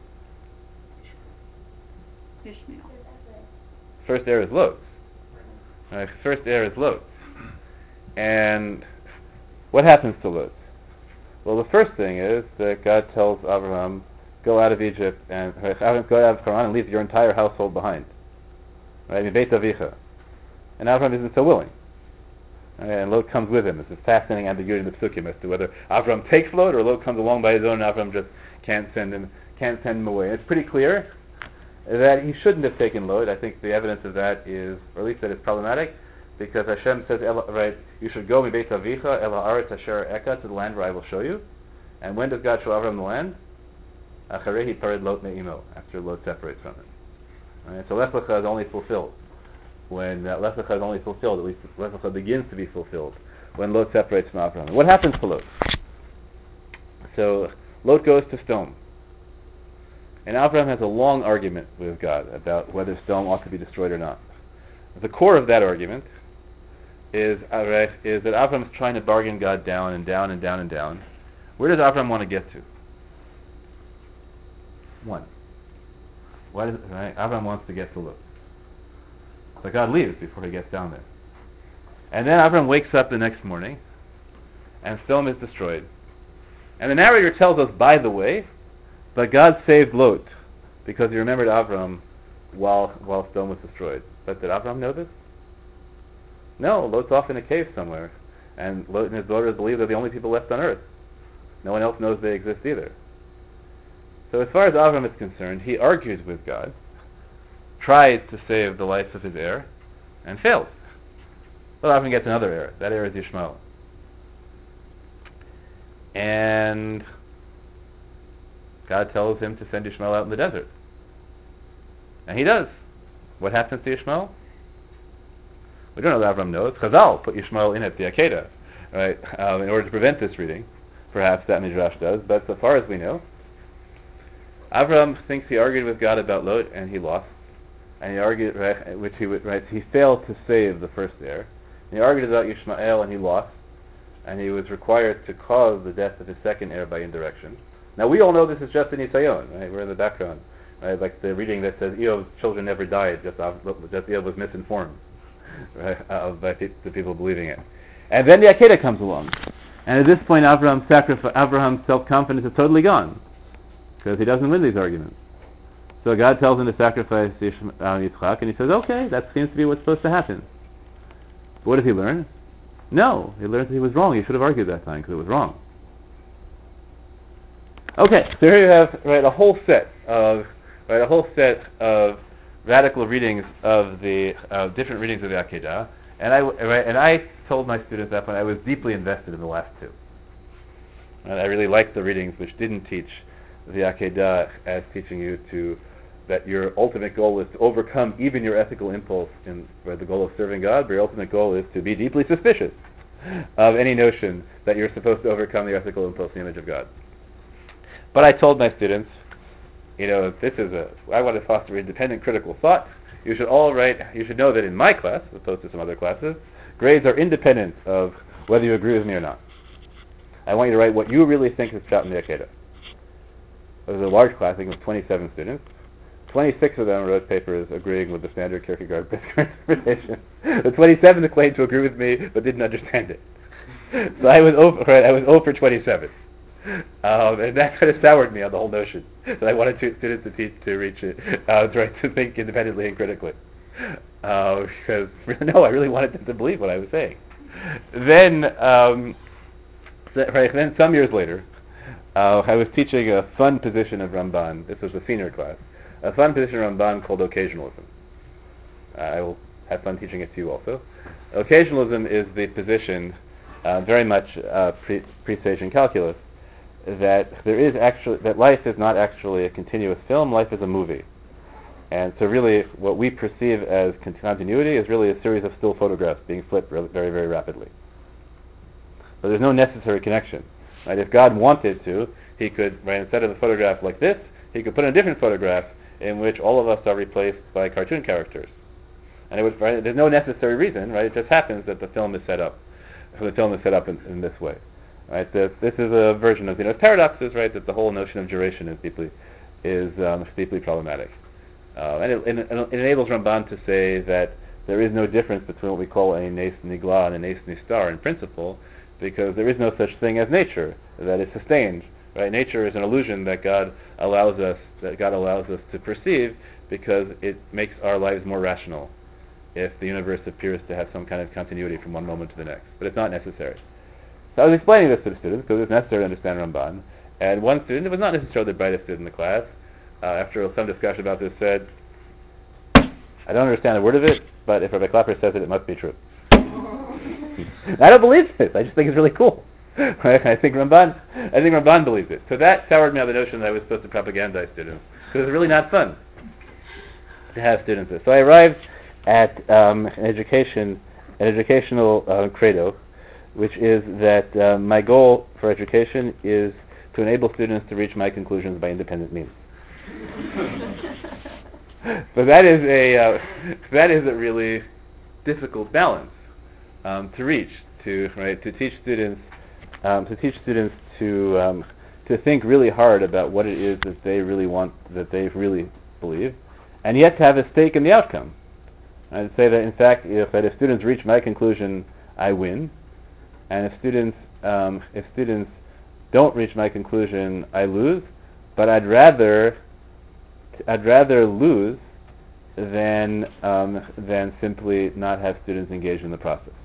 S2: Ishmael.
S1: First heir is Lot. Right, first heir is Lot. And what happens to Lot? Well, the first thing is that God tells Abraham, go out of Egypt and go out of Haran and leave your entire household behind. Right? Beit Avicha. And Abraham isn't so willing. Right? And Lot comes with him. It's a fascinating ambiguity in the Psukim as to whether Abraham takes Lot or Lot comes along by his own and Abraham just can't send him can't send him away. It's pretty clear that he shouldn't have taken Lot. I think the evidence of that is, or at least that it's problematic, because Hashem says, right, you should go mi Beit Avicha el haaretz asher eka, to the land where I will show you. And when does God show Abraham the land? Acharehi pared Lot me'imo, after Lot separates from him. Right? So Lech Lecha is only fulfilled when uh, Lech Lecha is only fulfilled, at least Lech Lecha begins to be fulfilled when Lot separates from Abraham. What happens to Lot? So Lot goes to Sodom. And Abraham has a long argument with God about whether Sodom ought to be destroyed or not. The core of that argument is, uh, right, is that Abraham is trying to bargain God down and down and down and down. Where does Abraham want to get to? One. Why does, right? Abraham wants to get to Lot. But God leaves before he gets down there. And then Abraham wakes up the next morning, and Sodom is destroyed. And the narrator tells us, by the way, but God saved Lot because he remembered Avram while while Sodom was destroyed. But did Avram know this? No, Lot's off in a cave somewhere, and Lot and his daughters believe they're the only people left on earth. No one else knows they exist either. So as far as Avram is concerned, he argues with God, tries to save the life of his heir, and fails. Well, Avram gets another heir. That heir is Ishmael. And God tells him to send Ishmael out in the desert. And he does. What happens to Ishmael? We don't know that Avram knows. Chazal put Ishmael in at the Akedah, right, um, in order to prevent this reading. Perhaps that Midrash does, but so far as we know, Avram thinks he argued with God about Lot, and he lost. And he argued, right, which he would, right, he failed to save the first heir. And he argued about Ishmael, and he lost. And he was required to cause the death of his second heir by indirection. Now we all know this is just an Nisayon, right? We're in the background, right? Like the reading that says Eov's children never died, just just Eov was misinformed, right? Uh, by pe- the people believing it. And then the Akedah comes along, and at this point, Abraham's sacrifice, Abraham's self-confidence is totally gone because he doesn't win these arguments. So God tells him to sacrifice Yishma- uh, Yitzchak, and he says, "Okay, that seems to be what's supposed to happen." But what does he learn? No, he learns that he was wrong. He should have argued that time because it was wrong. Okay, so here you have, right, a whole set of right a whole set of radical readings of the uh, different readings of the Akedah, and I right, and I told my students that when I was deeply invested in the last two, and I really liked the readings which didn't teach the Akedah as teaching you to that your ultimate goal is to overcome even your ethical impulse in right, the goal of serving God, but your ultimate goal is to be deeply suspicious of any notion that you're supposed to overcome the ethical impulse in the image of God. But I told my students, you know, this is a, I want to foster independent critical thought. You should all write, you should know that in my class, as opposed to some other classes, grades are independent of whether you agree with me or not. I want you to write what you really think is Pshat in the Akedah. It was a large class, I think it was twenty-seven students. twenty-six of them wrote papers agreeing with the standard Kierkegaard interpretation. The twenty-seventh claimed to agree with me, but didn't understand it. So I was over, right, I was zero for twenty-seven. Um, and that kind of soured me on the whole notion that I wanted to, students to teach to reach it, uh, to, to think independently and critically. Uh, because, no, I really wanted them to believe what I was saying. Then, um, right, then some years later, uh, I was teaching a fun position of Ramban. This was a senior class. A fun position of Ramban called occasionalism. Uh, I will have fun teaching it to you also. Occasionalism is the position, uh, very much uh, pre- presaging calculus, that there is actually, that life is not actually a continuous film, life is a movie. And so really what we perceive as continuity is really a series of still photographs being flipped very, very rapidly. So there's no necessary connection. Right? If God wanted to, he could, right, instead of a photograph like this, he could put in a different photograph in which all of us are replaced by cartoon characters. And it would, right, there's no necessary reason, right? It just happens that the film is set up. The film is set up in, in this way. Right, this, this is a version of, you know, paradoxes, right, that the whole notion of duration is deeply, is um, deeply problematic. Uh, and it, it, it enables Ramban to say that there is no difference between what we call a nes nigla and a nes nistar in principle, because there is no such thing as nature that is sustained. Right, nature is an illusion that God allows us, that God allows us to perceive, because it makes our lives more rational. If the universe appears to have some kind of continuity from one moment to the next, but it's not necessary. So I was explaining this to the students because it was necessary to understand Ramban. And one student, it was not necessarily the brightest student in the class, uh, after some discussion about this, said, I don't understand a word of it, but if Rabbi Clapper says it, it must be true. I don't believe this. I just think it's really cool. Right? I think Ramban, I think Ramban believes it. So that soured me on the notion that I was supposed to propagandize students, because it's really not fun to have students there. So I arrived at um, an education, an educational uh, credo, which is that uh, my goal for education is to enable students to reach my conclusions by independent means. But that is a uh, that is a really difficult balance um, to reach. To right to teach students um, to teach students to um, to think really hard about what it is that they really want, that they really believe, and yet to have a stake in the outcome. I'd say that in fact, if that if students reach my conclusion, I win. And if students, um, if students don't reach my conclusion, I lose. But I'd rather, I'd rather lose than um, than simply not have students engage in the process.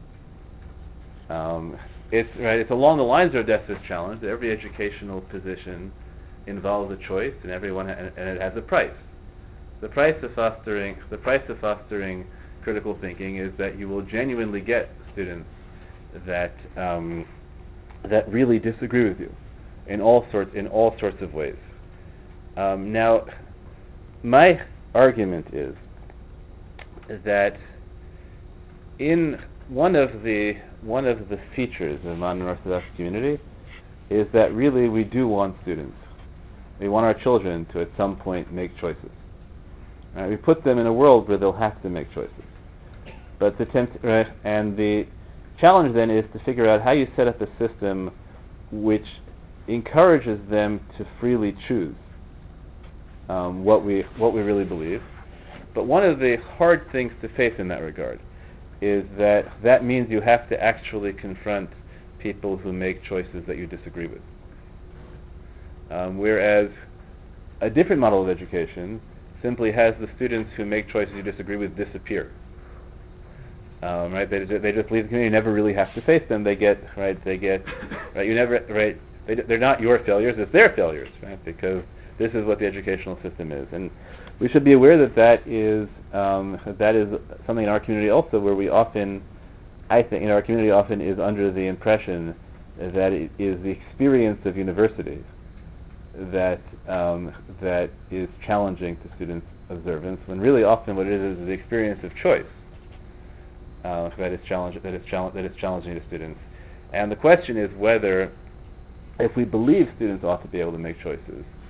S1: Um, it's right. It's along the lines of Odessa's challenge that every educational position involves a choice, and everyone ha- and, and it has a price. The price of fostering, the price of fostering critical thinking is that you will genuinely get students that um, that really disagree with you in all sorts in all sorts of ways. Um, now, my argument is that in one of the one of the features of modern Orthodox community is that really we do want students. We want our children to at some point make choices. Right? We put them in a world where they'll have to make choices. But the tempt, right, and the challenge then is to figure out how you set up a system which encourages them to freely choose um, what we what we really believe. But one of the hard things to face in that regard is that that means you have to actually confront people who make choices that you disagree with. Um, whereas a different model of education simply has the students who make choices you disagree with disappear. Um, right? They, they just leave the community. You never really have to face them. They get right. They get right. You never right. They, they're not your failures. It's their failures, right? Because this is what the educational system is, and we should be aware that that is um, that is something in our community also where we often, I think, in our community often is under the impression that it is the experience of universities that um, that is challenging to students' observance, when really often what it is is the experience of choice uh, that is challenge that is challenge that is challenging to students. And the question is whether, if we believe students ought to be able to make choices,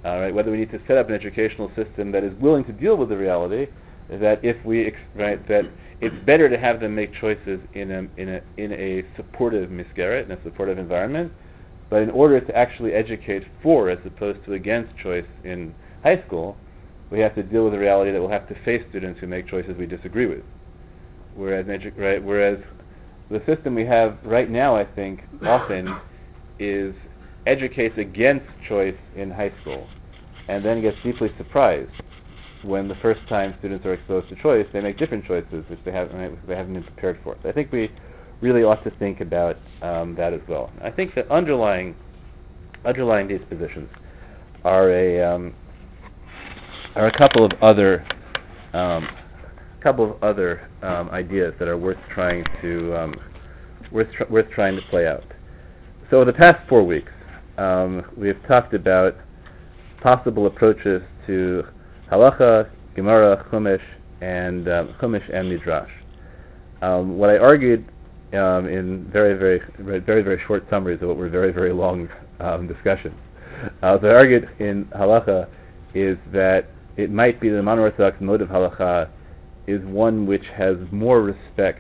S1: Uh, right, whether we need to set up an educational system that is willing to deal with the reality that if we ex- right that it's better to have them make choices in a in a in a supportive misgarret, in a supportive environment, but in order to actually educate for as opposed to against choice in high school, we have to deal with the reality that we'll have to face students who make choices we disagree with. Whereas edu- right, whereas the system we have right now, I think, often is educates against choice in high school, and then gets deeply surprised when the first time students are exposed to choice, they make different choices which they haven't which they haven't been prepared for. So I think we really ought to think about um, that as well. I think that underlying underlying these positions are a um, are a couple of other um, couple of other um, ideas that are worth trying to um, worth tr- worth trying to play out. So the past four weeks, um, we have talked about possible approaches to halacha, Gemara, Chumash, and um, Chumash and Midrash. Um, what I argued um, in very, very, very, very short summaries of what were very, very long um, discussions. Uh, what I argued in halacha is that it might be the non-orthodox mode of halacha is one which has more respect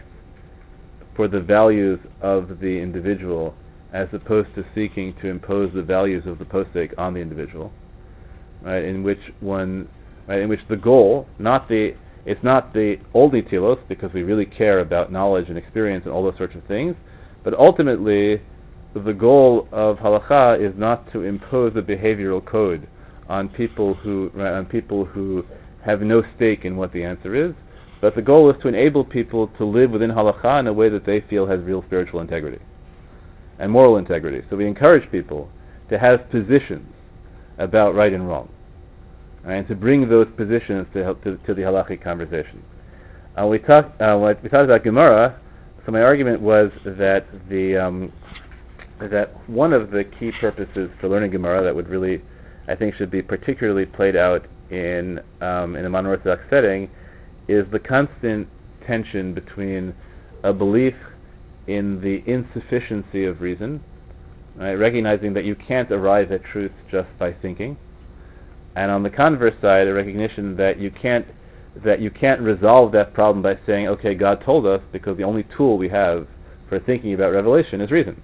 S1: for the values of the individual as opposed to seeking to impose the values of the posek on the individual. Right, in which one, right, in which the goal, not the, it's not the old nitilos because we really care about knowledge and experience and all those sorts of things, but ultimately, the goal of halacha is not to impose a behavioral code on people who, right, on people who have no stake in what the answer is, but the goal is to enable people to live within halacha in a way that they feel has real spiritual integrity and moral integrity. So we encourage people to have positions about right and wrong, right, and to bring those positions to, help to, to the halachic conversation. Uh, we talked uh, when we talked about Gemara. So my argument was that the um, that one of the key purposes for learning Gemara that would really, I think, should be particularly played out in um, in a non-orthodox setting is the constant tension between a belief in the insufficiency of reason, right, recognizing that you can't arrive at truth just by thinking, and on the converse side, a recognition that you can't that you can't resolve that problem by saying, okay, God told us, because the only tool we have for thinking about revelation is reason.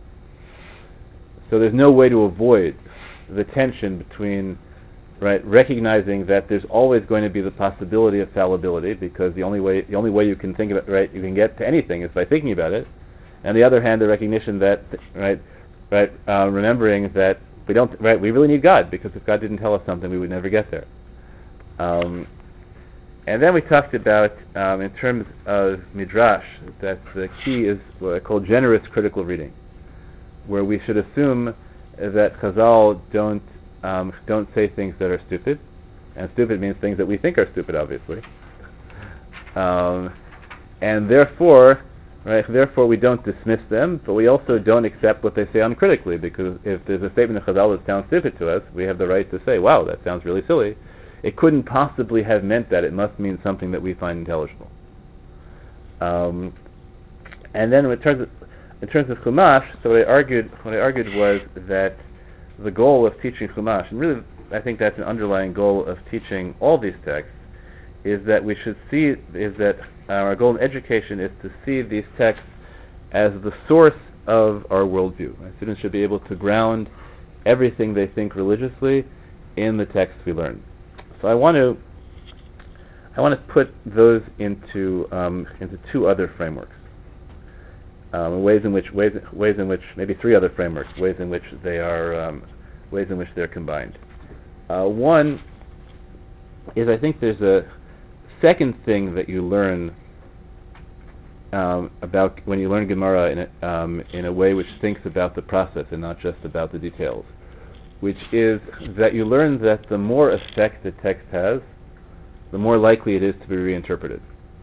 S1: So there's no way to avoid the tension between, right, recognizing that there's always going to be the possibility of fallibility, because the only way the only way you can think about, right, you can get to anything is by thinking about it, and on the other hand, the recognition that, right, right, uh, remembering that we don't, right, we really need God, because if God didn't tell us something, we would never get there. Um, and then we talked about, um, in terms of midrash, that the key is what I call generous critical reading, where we should assume that Chazal don't um, don't say things that are stupid, and stupid means things that we think are stupid, obviously, um, and therefore. Right, therefore we don't dismiss them, but we also don't accept what they say uncritically, because if there's a statement of Chazal that sounds stupid to us, we have the right to say, wow, that sounds really silly. It couldn't possibly have meant that. It must mean something that we find intelligible. Um, and then in terms of, in terms of Chumash, so what I argued, what I argued was that the goal of teaching Chumash, and really I think that's an underlying goal of teaching all these texts, is that we should see, is that our goal in education is to see these texts as the source of our worldview. Our students should be able to ground everything they think religiously in the texts we learn. So I want to, I want to put those into um, into two other frameworks, um, ways in which ways ways in which maybe three other frameworks, ways in which they are um, ways in which they're combined. Uh, one is I think there's a second thing that you learn um, about when you learn Gemara in a, um, in a way which thinks about the process and not just about the details, which is that you learn that the more effect the text has, the more likely it is to be reinterpreted.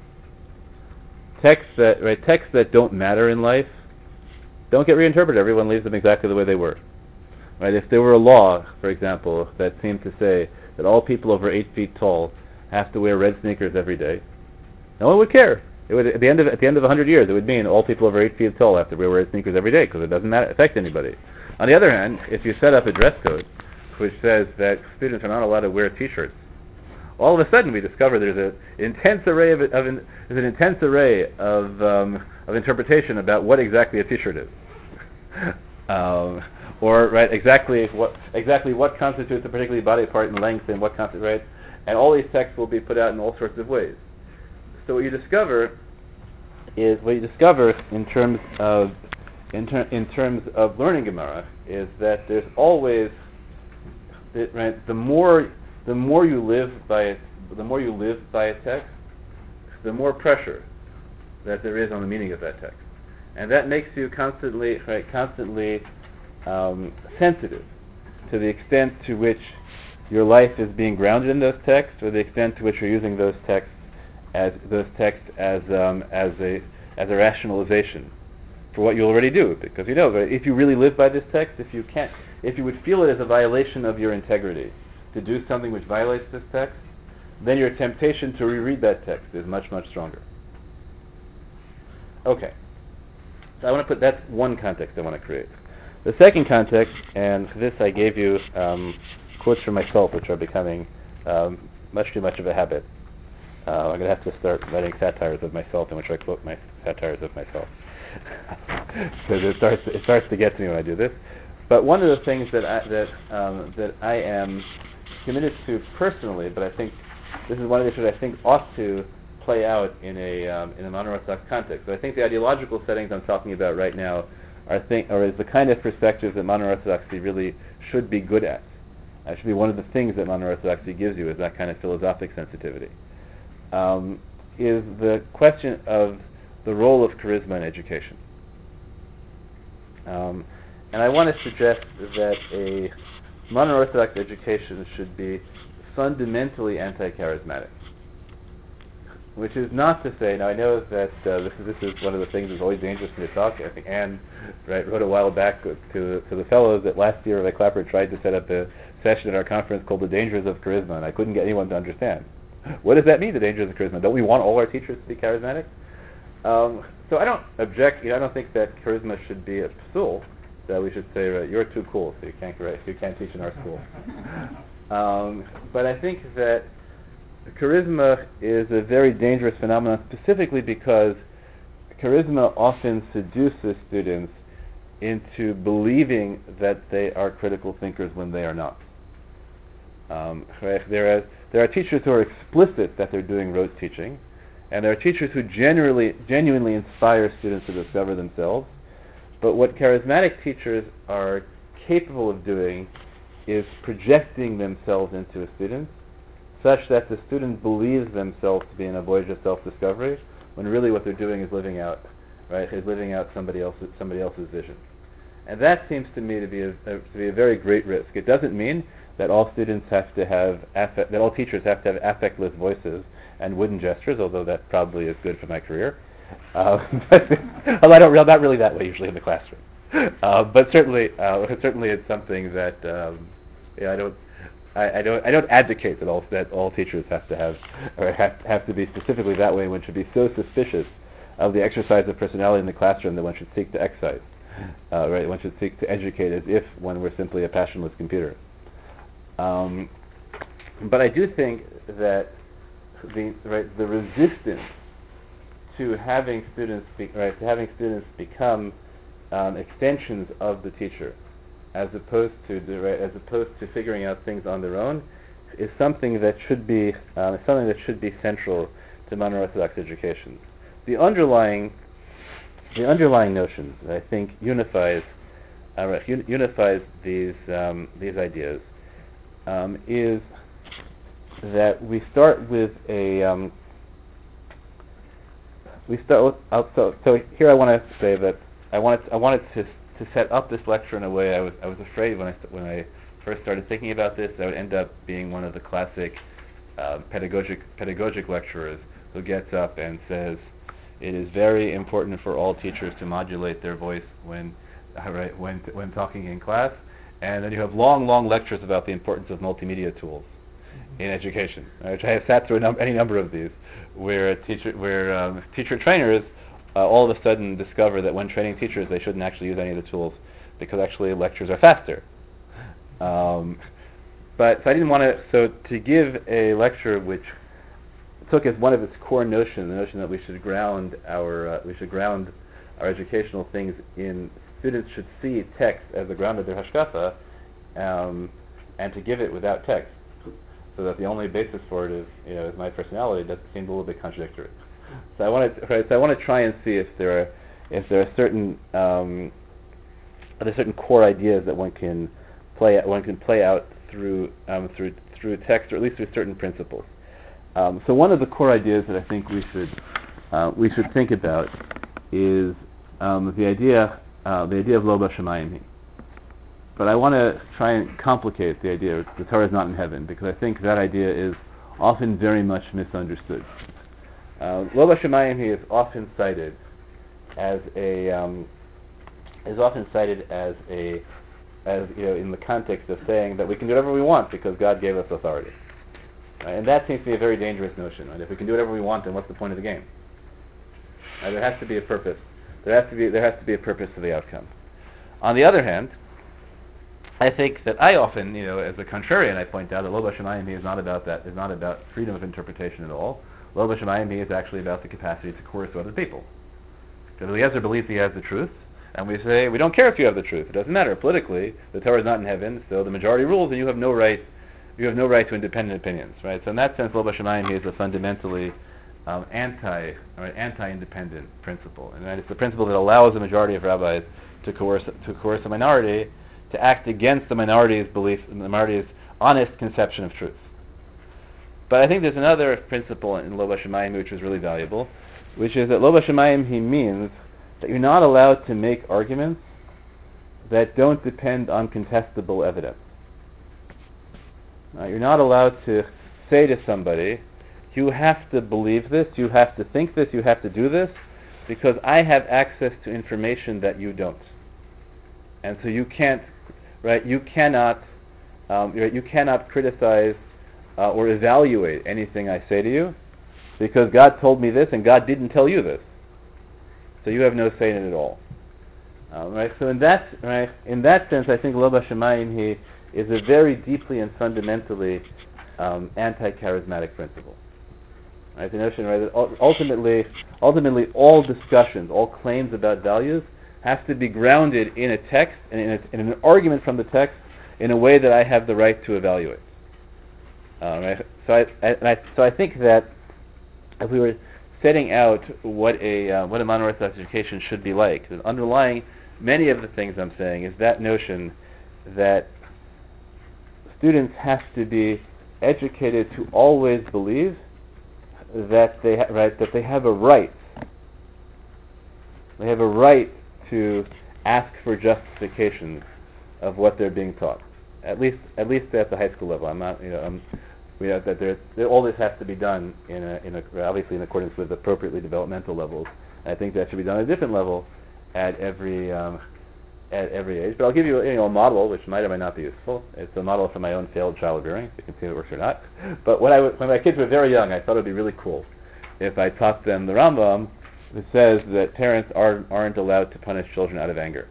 S1: Texts that right, texts that don't matter in life don't get reinterpreted. Everyone leaves them exactly the way they were. Right? If there were a law, for example, that seemed to say that all people over eight feet tall have to wear red sneakers every day, no one would care. It would, at the end of at the end of a hundred years, it would mean all people over eight feet tall have to wear red sneakers every day because it doesn't matter, affect anybody. On the other hand, if you set up a dress code which says that students are not allowed to wear T-shirts, all of a sudden we discover there's an intense array of, of there's an intense array of um, of interpretation about what exactly a T-shirt is, um, or right exactly what exactly what constitutes a particular body part in length and what constitutes right, and all these texts will be put out in all sorts of ways. So what you discover is what you discover in terms of in, ter- in terms of learning Gemara is that there's always that, right the more the more you live by it, the more you live by a text, the more pressure that there is on the meaning of that text, and that makes you constantly right constantly um, sensitive to the extent to which your life is being grounded in those texts, or the extent to which you're using those texts as those texts as um, as a as a rationalization for what you already do, because you know that if you really live by this text, if you can't, if you would feel it as a violation of your integrity to do something which violates this text, then your temptation to reread that text is much much stronger. Okay, so I want to put that's one context I want to create. The second context, and for this I gave you um, quotes from myself, which are becoming um, much too much of a habit. Uh, I'm going to have to start writing satires of myself in which I quote my satires of myself. Because it starts, it starts to get to me when I do this. But one of the things that I, that, um, that I am committed to personally, but I think this is one of the issues I think ought to play out in a, um, in a modern Orthodox context. So I think the ideological settings I'm talking about right now are, think, or is the kind of perspectives that modern Orthodoxy really should be good at. That should be one of the things that modern Orthodoxy gives you, is that kind of philosophic sensitivity. Um, is the question of the role of charisma in education. Um, and I want to suggest that a modern Orthodox education should be fundamentally anti-charismatic. Which is not to say, now I know that uh, this, is, this is one of the things that's always dangerous for me to talk. I think Anne right, wrote a while back to, to the fellows that last year Rabbi Clapper tried to set up a session at our conference called The Dangers of Charisma, and I couldn't get anyone to understand. What does that mean, the dangers of charisma? Don't we want all our teachers to be charismatic? Um, so I don't object. You know, I don't think that charisma should be a psul. That we should say, right, you're too cool, so you can't you can't teach in our school. Um, but I think that charisma is a very dangerous phenomenon, specifically because charisma often seduces students into believing that they are critical thinkers when they are not. Um, right? There are there are teachers who are explicit that they're doing rote teaching, and there are teachers who genuinely genuinely inspire students to discover themselves. But what charismatic teachers are capable of doing is projecting themselves into a student, such that the student believes themselves to be in a voyage of self-discovery, when really what they're doing is living out, right, is living out somebody else's somebody else's vision. And that seems to me to be a, a to be a very great risk. It doesn't mean that all students have to have affect, that all teachers have to have affectless voices and wooden gestures, although that probably is good for my career. Uh, although I don't, I'm not really that way usually in the classroom. Uh, but certainly, uh, certainly it's something that um, yeah, I don't. I, I don't. I don't advocate that all that all teachers have to have or have, have to be specifically that way. One should be so suspicious of the exercise of personality in the classroom that one should seek to excise. Uh, right. One should seek to educate as if one were simply a passionless computer. Um, but I do think that the right the resistance to having students be, right to having students become um, extensions of the teacher, as opposed to the, right, as opposed to figuring out things on their own, is something that should be uh, something that should be central to modern Orthodox education. The underlying the underlying notion that I think unifies uh, un- unifies these um, these ideas um, is that we start with a um, we start with uh, so so here I want to say that I wanted I wanted to to set up this lecture in a way I was I was afraid when I when I first started thinking about this that I would end up being one of the classic uh, pedagogic pedagogic lecturers who gets up and says it is very important for all teachers to modulate their voice when uh, right when when talking in class, and then you have long long lectures about the importance of multimedia tools in education. Right? I have sat through a num- any number of these where teacher where um, teacher trainers Uh, all of a sudden discover that when training teachers they shouldn't actually use any of the tools because actually lectures are faster. Um, but so I didn't want to. So to give a lecture which took as one of its core notions, the notion that we should ground our uh, we should ground our educational things in students should see text as the ground of their hashkafa, um, and to give it without text, so that the only basis for it is you know is my personality. That seemed a little bit contradictory. So I want to right, so I want to try and see if there are if there are certain um, are there certain core ideas that one can play one can play out through um, through through text, or at least through certain principles. Um, so one of the core ideas that I think we should uh, we should think about is um, the idea uh, the idea of lo b'shamayim. But I want to try and complicate the idea the Torah is not in heaven, because I think that idea is often very much misunderstood. Uh, lo b'shamayim is often cited as a um, is often cited as a as you know in the context of saying that we can do whatever we want because God gave us authority. Right? And that seems to be a very dangerous notion. Right? If we can do whatever we want, then what's the point of the game? Right? There has to be a purpose. There has to be there has to be a purpose to the outcome. On the other hand, I think that I often, you know, as a contrarian, I point out that lo b'shamayim is not about that. Is not about freedom of interpretation at all. Lo b'shamayim is actually about the capacity to coerce other people. Because Eliezer believes he has the truth, and we say we don't care if you have the truth. It doesn't matter politically. The Torah is not in heaven, so the majority rules, and you have no right. You have no right to independent opinions, right? So in that sense, lo b'shamayim is a fundamentally um, anti, right, anti-independent principle, and right, it's the principle that allows the majority of rabbis to coerce to coerce a minority to act against the minority's belief, the minority's honest conception of truth. But I think there's another principle in lo b'shamayim which is really valuable, which is that lo b'shamayim he means that you're not allowed to make arguments that don't depend on contestable evidence. Uh, you're not allowed to say to somebody, you have to believe this, you have to think this, you have to do this, because I have access to information that you don't. And so you can't, right, you cannot, um, you cannot criticize uh, or evaluate anything I say to you, because God told me this and God didn't tell you this. So you have no say in it at all. Uh, right? So in that, right, in that sense, I think lo b'shamayim he is a very deeply and fundamentally um, anti-charismatic principle. Right? The notion, right, that ultimately, ultimately, all discussions, all claims about values, have to be grounded in a text and in, a, in an argument from the text in a way that I have the right to evaluate. Uh, right? So I, I, and I, so I think that if we were setting out what a uh, what a modern Orthodox education should be like, that underlying many of the things I'm saying is that notion that students have to be educated to always believe that they ha- right that they have a right. They have a right to ask for justifications of what they're being taught. At least, at least at the high school level. I'm not, you know, I'm, we know that there, there, all this has to be done in a, in a, obviously in accordance with appropriately developmental levels. And I think that should be done at a different level at every. Um, at every age. But I'll give you, you know, a model which might or might not be useful. It's a model from my own failed child rearing. You can see if it works or not. But when I w- when my kids were very young, I thought it would be really cool if I taught them the Rambam that says that parents aren't aren't allowed to punish children out of anger.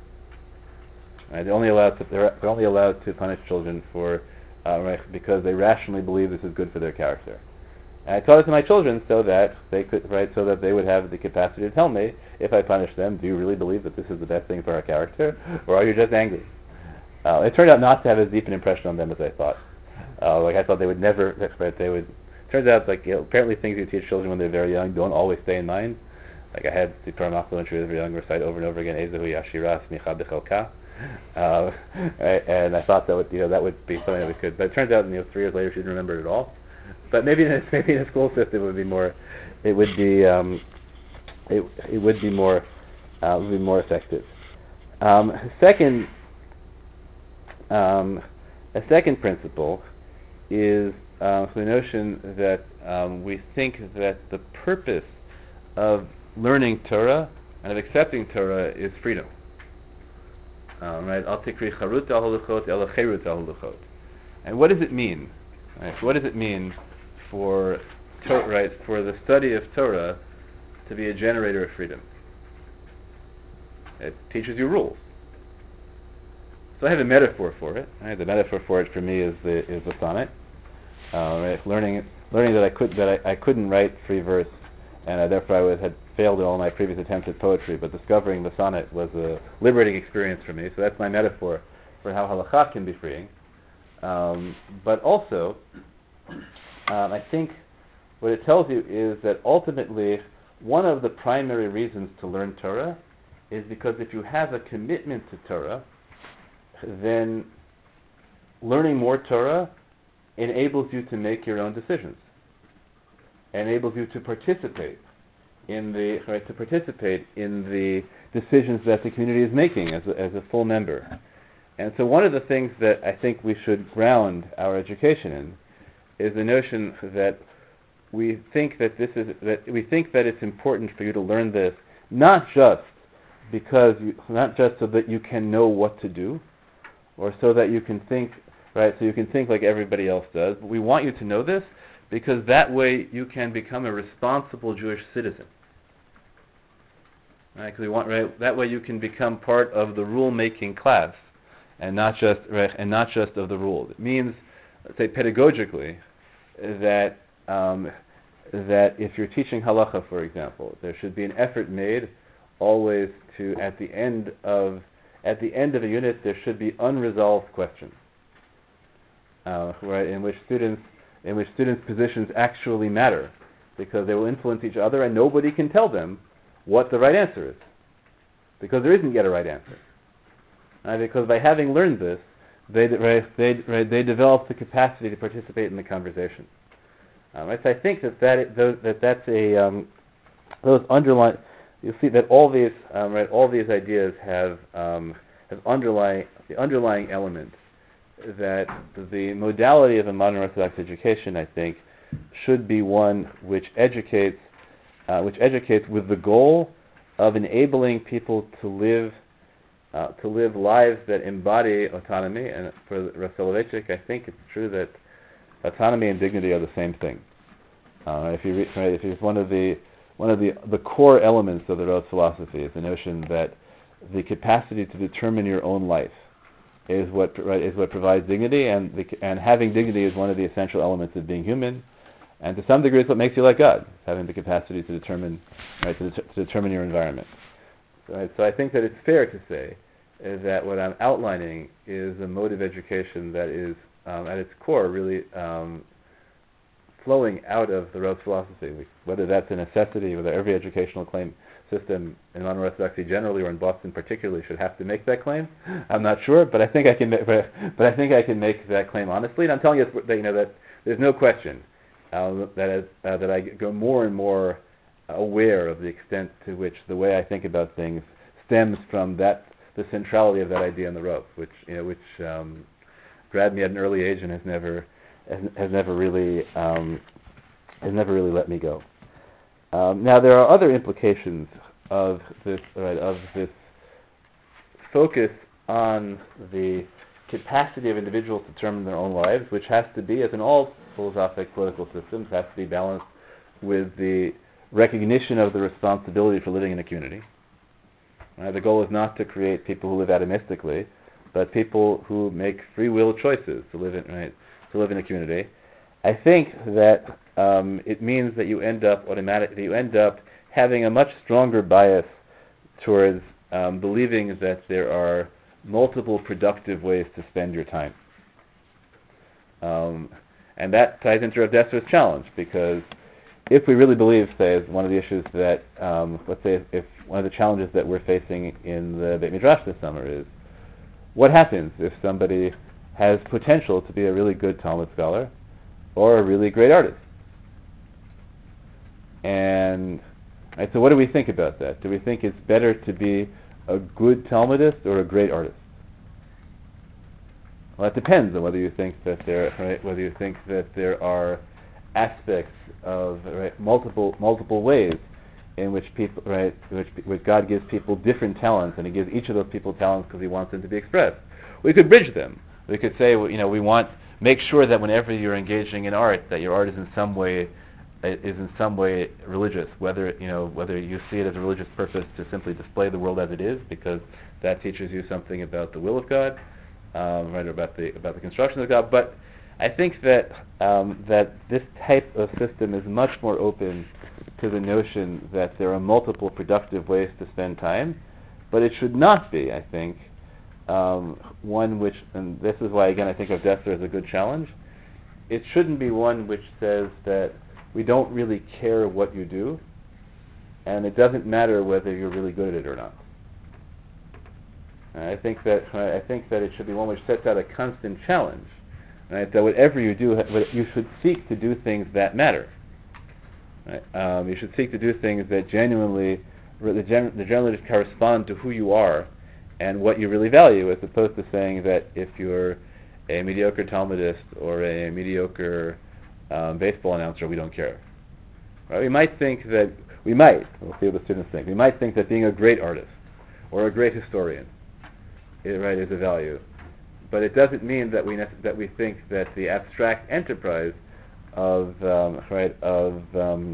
S1: Right? They're only allowed to they're, they're only allowed to punish children for uh, right, because they rationally believe this is good for their character. And I taught it to my children so that they could, right, so that they would have the capacity to tell me, if I punish them, do you really believe that this is the best thing for our character, or are you just angry? Uh, it turned out not to have as deep an impression on them as I thought. Uh, like I thought they would never, right, they would. Turns out, like, you know, apparently things you teach children when they're very young don't always stay in mind. Like I had the Torah Machzor when she was very young recite over and over again, Ezehu Yashira Smicha B'Chelka. Uh, and I thought that would, you know, that would be something that we could. But it turns out, you know, three years later she didn't remember it at all. But maybe in a, maybe in a school system it would be more, it would be, um, it it would be more, uh, would be more effective. Um, second, um, a second principle is uh, the notion that um, we think that the purpose of learning Torah and of accepting Torah is freedom. Um, right? Al tikri charuta holuchot ela cheruta holuchot. And what does it mean? Right? So what does it mean for to- right for the study of Torah to be a generator of freedom? It teaches you rules. so I have a metaphor for it. Right? The metaphor for it for me is the is the sonnet. Uh, right? Learning learning that I could that I, I couldn't write free verse, and I, therefore I was, had failed in all my previous attempts at poetry. But discovering the sonnet was a liberating experience for me. So that's my metaphor for how halakha can be freeing. Um, but also, um, I think what it tells you is that ultimately one of the primary reasons to learn Torah is because if you have a commitment to Torah, then learning more Torah enables you to make your own decisions, enables you to participate in the right, to participate in the decisions that the community is making as a, as a full member. And so one of the things that I think we should ground our education in is the notion that we think that this is that we think that it's important for you to learn this not just because you, not just so that you can know what to do, or so that you can think right, so you can think like everybody else does. But we want you to know this because that way you can become a responsible Jewish citizen. Right? 'Cause we want right that way you can become part of the rule-making class, and not just right, and not just of the rule. It means, let's say pedagogically, that um, that if you're teaching halacha, for example, there should be an effort made always to at the end of at the end of a unit there should be unresolved questions, uh, right, in which students in which students' positions actually matter because they will influence each other and nobody can tell them what the right answer is because there isn't yet a right answer. Uh, because by having learned this, they right, they right, they develop the capacity to participate in the conversation. Um, right, so I think that that those, that that's a um, those underlying. You'll see that all these um, right all these ideas have um, have underlying the underlying element that the modality of a modern Orthodox education, I think, should be one which educates uh, which educates with the goal of enabling people to live uh, to live lives that embody autonomy. And for Rav Soloveitchik, I think it's true that autonomy and dignity are the same thing. Uh, if you re- right, if it's one of the one of the the core elements of the Rose philosophy is the notion that the capacity to determine your own life is what right, is what provides dignity, and the, and having dignity is one of the essential elements of being human, and to some degree, it's what makes you like God, having the capacity to determine right, to, det- to determine your environment. Right? So I think that it's fair to say uh, that what I'm outlining is a mode of education that is um, at its core really um, flowing out of the Rose philosophy, whether that's a necessity, whether every educational claim system in modern Orthodoxy generally or in Boston particularly should have to make that claim. I'm not sure, but I think I can. But, but I think I can make that claim honestly. And I'm telling you that you know that there's no question uh, that as, uh, that I go more and more aware of the extent to which the way I think about things stems from that the centrality of that idea in the Rose, which you know which um, grabbed me at an early age and has never has, has never really um, has never really let me go. Um, now there are other implications of this right, of this focus on the capacity of individuals to determine their own lives, which has to be, as in all philosophic political systems, has to be balanced with the recognition of the responsibility for living in a community. Right? The goal is not to create people who live atomistically, but people who make free will choices to live in right, to live in a community. I think that um, it means that you end up automatic, that you end up having a much stronger bias towards um, believing that there are multiple productive ways to spend your time. Um, and that ties into Rav Dessler's challenge, because if we really believe, say, as one of the issues that, um, let's say, if, if one of the challenges that we're facing in the Beit Midrash this summer is, what happens if somebody has potential to be a really good Talmud scholar or a really great artist? And right, so what do we think about that? Do we think it's better to be a good Talmudist or a great artist? Well, it depends on whether you think that there, right, whether you think that there are aspects of right, multiple multiple ways in which people, right, which, which God gives people different talents, and He gives each of those people talents because He wants them to be expressed. We could bridge them. We could say, well, you know, we want make sure that whenever you're engaging in art, that your art is in some way is in some way religious, whether you know whether you see it as a religious purpose to simply display the world as it is, because that teaches you something about the will of God, um, right, about the about the construction of the job. But I think that um, that this type of system is much more open to the notion that there are multiple productive ways to spend time, but it should not be, I think, um, one which, and this is why again I think of Dessler as a good challenge. It shouldn't be one which says that we don't really care what you do, and it doesn't matter whether you're really good at it or not. And I think that I think that it should be one which sets out a constant challenge, right? That whatever you do, you should seek to do things that matter. Right? Um, you should seek to do things that genuinely, that gen- generally correspond to who you are and what you really value, as opposed to saying that if you're a mediocre Talmudist or a mediocre um, baseball announcer, we don't care. Right? We might think that we might. We'll see what the students think. We might think that being a great artist or a great historian, it, right, is a value, but it doesn't mean that we nece- that we think that the abstract enterprise of um, right of um,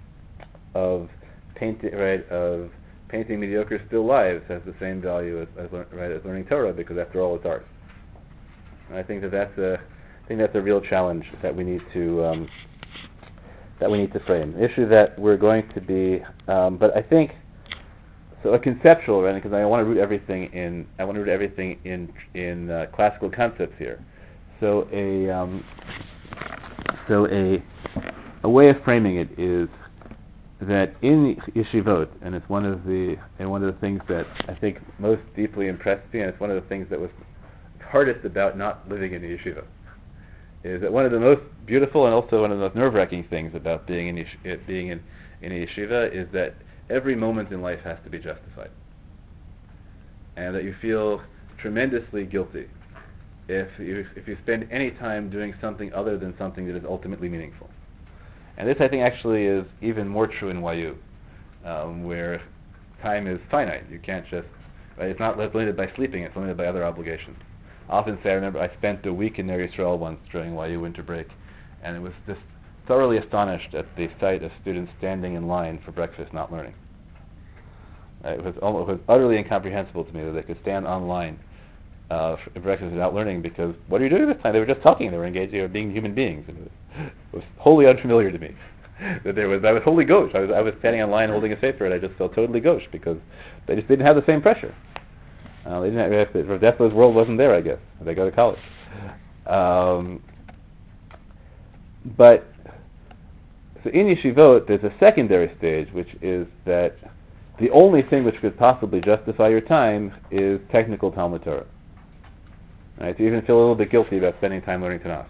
S1: of painting right of painting mediocre still lives has the same value as, as lear- right as learning Torah, because after all it's art. And I think that that's a I think that's a real challenge that we need to um, that we need to frame. An issue that we're going to be, um, but I think. So a conceptual, right? Because I want to root everything in. I want to root everything in in uh, classical concepts here. So a um, so a a way of framing it is that in yeshivot, and it's one of the and one of the things that I think most deeply impressed me, and it's one of the things that was hardest about not living in a yeshiva, is that one of the most beautiful and also one of the most nerve-wracking things about being in yesh- being in in a yeshiva is that every moment in life has to be justified, and that you feel tremendously guilty if you if you spend any time doing something other than something that is ultimately meaningful. And this, I think, actually is even more true in Y U, um, where time is finite. You can't just, right, it's not limited by sleeping, it's limited by other obligations. I often say, I remember I spent a week in Ner Yisrael once during Y U winter break, and it was just thoroughly astonished at the sight of students standing in line for breakfast not learning. Uh, it was almost, it was utterly incomprehensible to me that they could stand online uh, for breakfast without learning, because what are you doing this time? They were just talking, they were engaged, they were being human beings. And it, was, it was wholly unfamiliar to me. that there was, I was wholly gauche. I was, I was standing in line holding a sefer, and I just felt totally gauche because they just didn't have the same pressure. Uh, they didn't have, Rav Dessler's world wasn't there, I guess. They go to college. Um, but so in yeshivot, there's a secondary stage, which is that the only thing which could possibly justify your time is technical Talmud Torah. Right? So you even feel a little bit guilty about spending time learning Tanakh.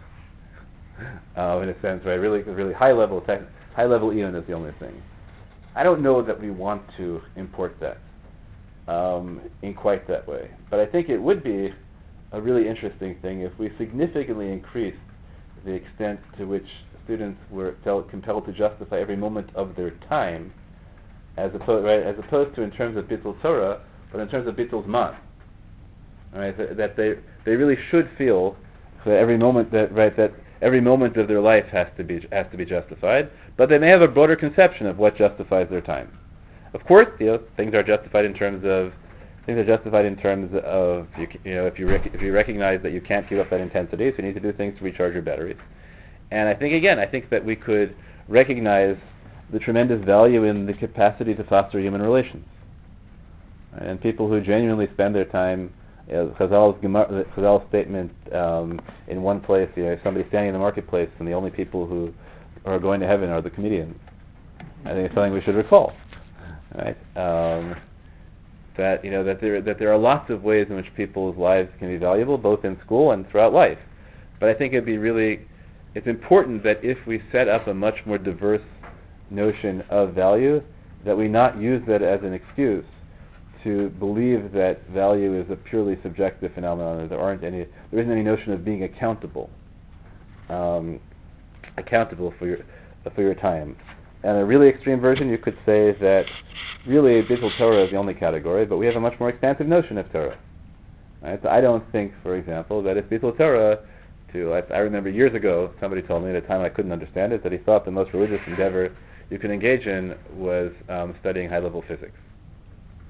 S1: Uh, in a sense, right? Really, really high level, tech, high level Eon is the only thing. I don't know that we want to import that um, in quite that way, but I think it would be a really interesting thing if we significantly increased the extent to which students were felt compelled to justify every moment of their time, as opposed, right, as opposed to in terms of Bittul Torah, but in terms of Bittul Zman. Right, that, that they they really should feel that every moment that right that every moment of their life has to be has to be justified, but they may have a broader conception of what justifies their time. Of course, you know, things are justified in terms of things are justified in terms of you, you know if you rec- if you recognize that you can't keep up that intensity, so you need to do things to recharge your batteries. And I think again, I think that we could recognize the tremendous value in the capacity to foster human relations, right? And people who genuinely spend their time. You know, Chazal's, Chazal's statement um, in one place, you know, somebody standing in the marketplace and the only people who are going to heaven are the comedians. I think it's something we should recall, right? Um, that you know that there that there are lots of ways in which people's lives can be valuable, both in school and throughout life. But I think it'd be really, it's important that if we set up a much more diverse notion of value, that we not use that as an excuse to believe that value is a purely subjective phenomenon. There aren't any, there isn't any notion of being accountable, um, accountable for your for your time. And a really extreme version, you could say that really Bittul Torah is the only category, but we have a much more expansive notion of Torah. Right? So I don't think, for example, that it's Bittul Torah to. I, I remember years ago somebody told me at a time I couldn't understand it that he thought the most religious endeavor you could engage in was um, studying high-level physics.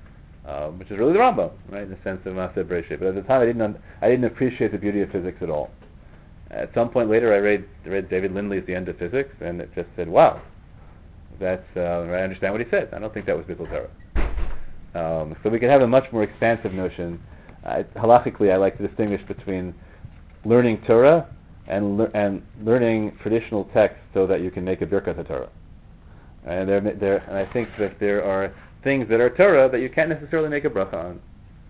S1: um, which is really the Rambam, right, in the sense of Maaseh Bereshit. But at the time, I didn't un- I didn't appreciate the beauty of physics at all. At some point later, I read read David Lindley's The End of Physics, and it just said, "Wow, that's uh, I understand what he said. I don't think that was Bittul Torah." Um, so we can have a much more expansive notion. Uh, halachically, I like to distinguish between learning Torah and le- and learning traditional texts so that you can make a Birkat Torah. And there, there, and I think that there are things that are Torah that you can't necessarily make a bracha on.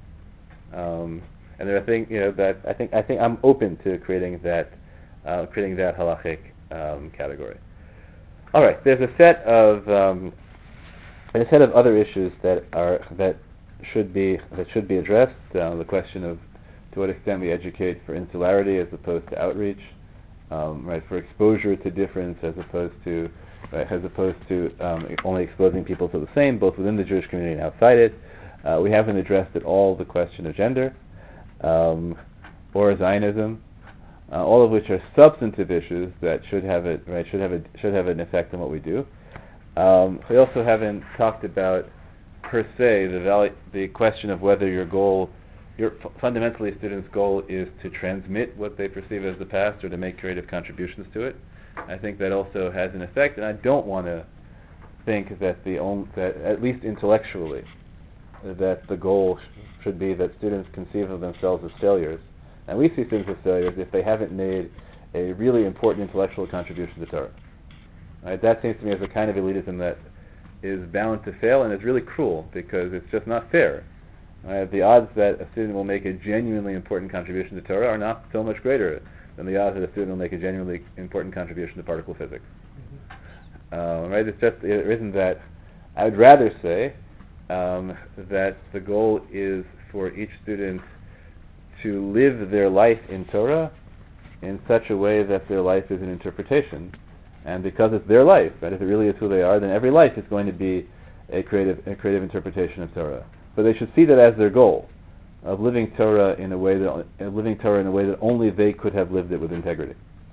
S1: Um, and there are things, you know, that I think I think I'm open to creating that, uh, creating that halachic um, category. All right, there's a set of um, a set of other issues that are that should be that should be addressed. Uh, the question of to what extent we educate for insularity as opposed to outreach, um, right? For exposure to difference as opposed to right, as opposed to um, only exposing people to the same, both within the Jewish community and outside it. Uh, we haven't addressed at all the question of gender, um, or Zionism, uh, all of which are substantive issues that should have it right should have a, should have an effect on what we do. Um, we also haven't talked about per se the value, the question of whether your goal, your fundamentally a student's goal is to transmit what they perceive as the past or to make creative contributions to it. I think that also has an effect, and I don't want to think that the only, that at least intellectually, that the goal sh- should be that students conceive of themselves as failures. And we see students as failures if they haven't made a really important intellectual contribution to Torah. Right? That seems to me as a kind of elitism that is bound to fail, and is really cruel because it's just not fair. Right? The odds that a student will make a genuinely important contribution to Torah are not so much greater than the odds that a student will make a genuinely important contribution to particle physics. Mm-hmm. Uh, right? It's just it isn't that. I would rather say um, that the goal is for each student to live their life in Torah in such a way that their life is an interpretation. And because it's their life, right, if it really is who they are, then every life is going to be a creative, a creative interpretation of Torah. But they should see that as their goal, of living Torah in a way that, uh, living Torah in a way that only they could have lived it with integrity.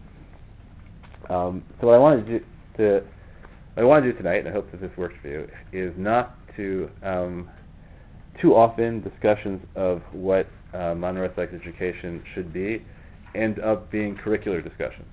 S1: Um, so what I wanted to do, to, what I want to do tonight, and I hope that this works for you, is not to um, too often discussions of what uh, modern Orthodox education should be end up being curricular discussions.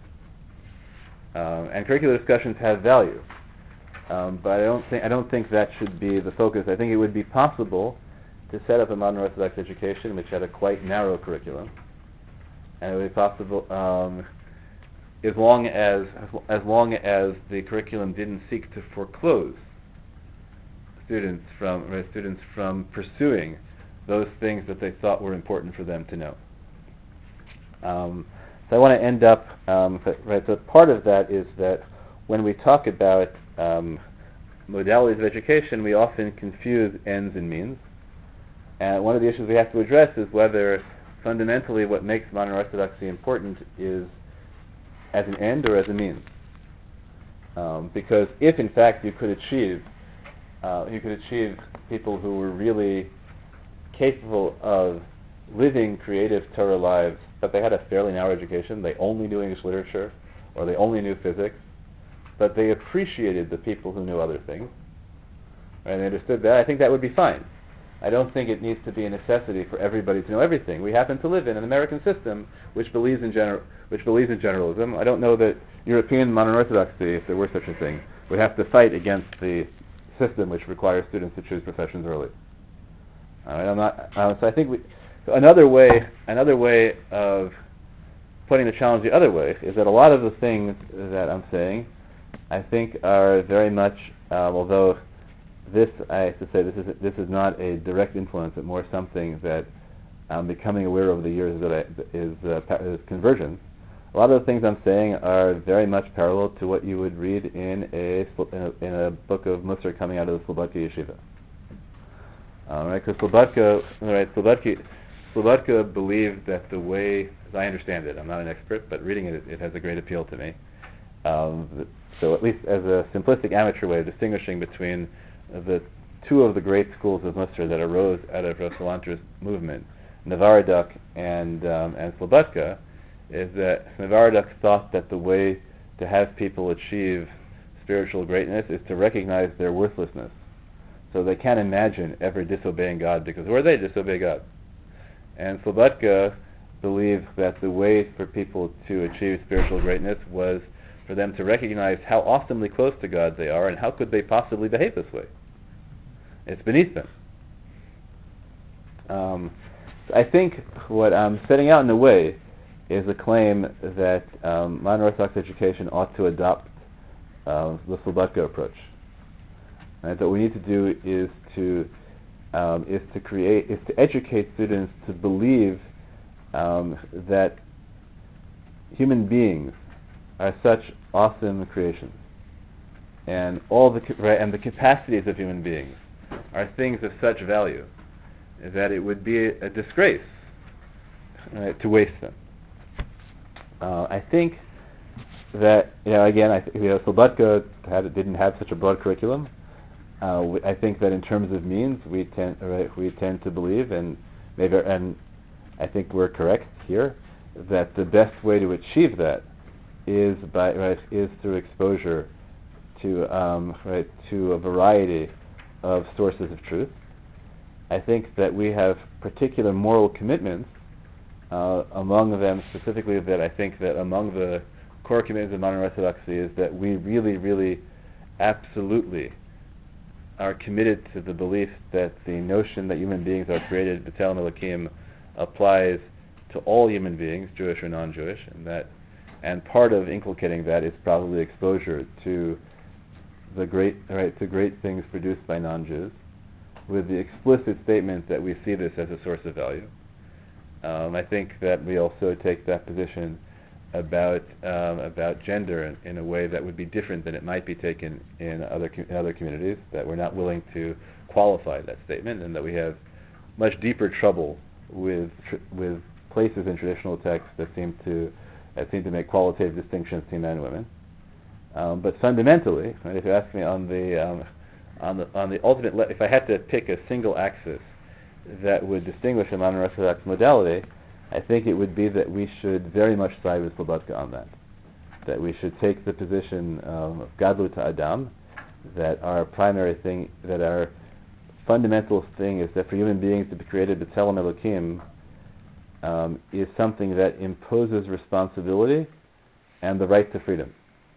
S1: Um, and curricular discussions have value, um, but I don't think I don't think that should be the focus. I think it would be possible to set up a modern Orthodox education which had a quite narrow curriculum, and it would be possible um, as long as as long as the curriculum didn't seek to foreclose students from or students from pursuing those things that they thought were important for them to know. Um, So I want to end up, um, right, so part of that is that when we talk about um, modalities of education, we often confuse ends and means. And one of the issues we have to address is whether fundamentally what makes modern Orthodoxy important is as an end or as a means. Um, because if in fact you could achieve, uh, you could achieve people who were really capable of living creative Torah lives, but they had a fairly narrow education. They only knew English literature, or they only knew physics, but they appreciated the people who knew other things, and they understood that. I think that would be fine. I don't think it needs to be a necessity for everybody to know everything. We happen to live in an American system which believes in gener- which believes in generalism. I don't know that European modern Orthodoxy, if there were such a thing, would have to fight against the system which requires students to choose professions early. All right, I'm not. Uh, so I think we. Another way, another way of putting the challenge the other way is that a lot of the things that I'm saying, I think, are very much, uh, although this, I have to say, this is this is not a direct influence, but more something that I'm becoming aware over the years that I, is, uh, is conversion. A lot of the things I'm saying are very much parallel to what you would read in a in a, in a book of Musar coming out of the Slobodka Yeshiva. All right, because Slobodka, right, Slobodka. Slobodka believed that the way, as I understand it, I'm not an expert, but reading it, it has a great appeal to me. Um, so at least as a simplistic amateur way of distinguishing between the two of the great schools of Musar that arose out of Rosh Salanter's movement, Navaraduk and um, and Slobodka, is that Navaraduk thought that the way to have people achieve spiritual greatness is to recognize their worthlessness. So they can't imagine ever disobeying God because who are they to disobey God? And Slobodka believed that the way for people to achieve spiritual greatness was for them to recognize how awesomely close to God they are and how could they possibly behave this way. It's beneath them. Um, I think what I'm setting out in a way is a claim that um, modern Orthodox education ought to adopt uh, the Slobodka approach. Right? That what we need to do is to um, is to create is to educate students to believe um, that human beings are such awesome creations, and all the right, and the capacities of human beings are things of such value that it would be a, a disgrace right, to waste them. Uh, I think that you know again, I th- you know, Slobodka had didn't have such a broad curriculum. Uh, we, I think that in terms of means, we tend right, we tend to believe, and maybe and I think we're correct here, that the best way to achieve that is by right is through exposure to um, right to a variety of sources of truth. I think that we have particular moral commitments. Uh, among them, specifically, that I think that among the core commitments of modern Orthodoxy is that we really, really, absolutely are committed to the belief that the notion that human beings are created b'Tselem Elokim applies to all human beings, Jewish or non-Jewish, and that, and part of inculcating that is probably exposure to the great, right, to great things produced by non-Jews, with the explicit statement that we see this as a source of value. Um, I think that we also take that position about um, about gender in, in a way that would be different than it might be taken in other com- in other communities. That we're not willing to qualify that statement, and that we have much deeper trouble with tr- with places in traditional texts that seem to that seem to make qualitative distinctions between men and women. Um, but fundamentally, right, if you ask me on the um, on the on the ultimate, le- if I had to pick a single axis that would distinguish a modern Orthodox modality, I think it would be that we should very much side with Slobodka on that. That we should take the position um, of Gadlut Adam, that our primary thing, that our fundamental thing is that for human beings to be created b'Tselem Elokim um, is something that imposes responsibility and the right to freedom.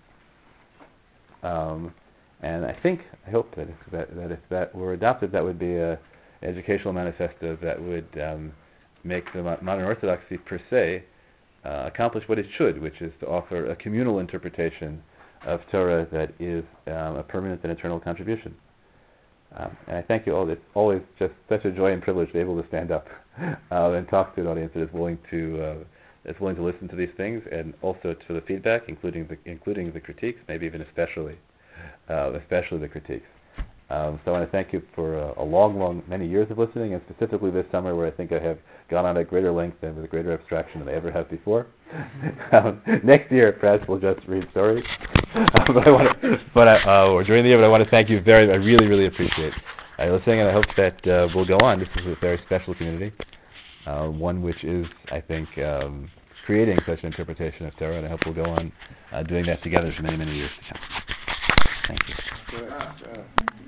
S1: Um, and I think, I hope that if that, that if that were adopted, that would be a educational manifesto that would um, make the mo- modern Orthodoxy per se uh, accomplish what it should, which is to offer a communal interpretation of Torah that is um, a permanent and eternal contribution. Um, and I thank you all. It's always just such a joy and privilege to be able to stand up uh, and talk to an audience that is willing to uh, that's willing to listen to these things, and also to the feedback, including the including the critiques, maybe even especially uh, especially the critiques. Um, so I want to thank you for a, a long, long, many years of listening, and specifically this summer where I think I have gone on at greater length and with greater abstraction than I ever have before. um, next year, perhaps we'll just read stories. uh, but I want to, but I, uh, or during the year, but I want to thank you very, I really, really appreciate uh, listening, and I hope that uh, we'll go on. This is a very special community, uh, one which is, I think, um, creating such an interpretation of Torah, and I hope we'll go on uh, doing that together for many, many years to come. Thank you.
S2: Good.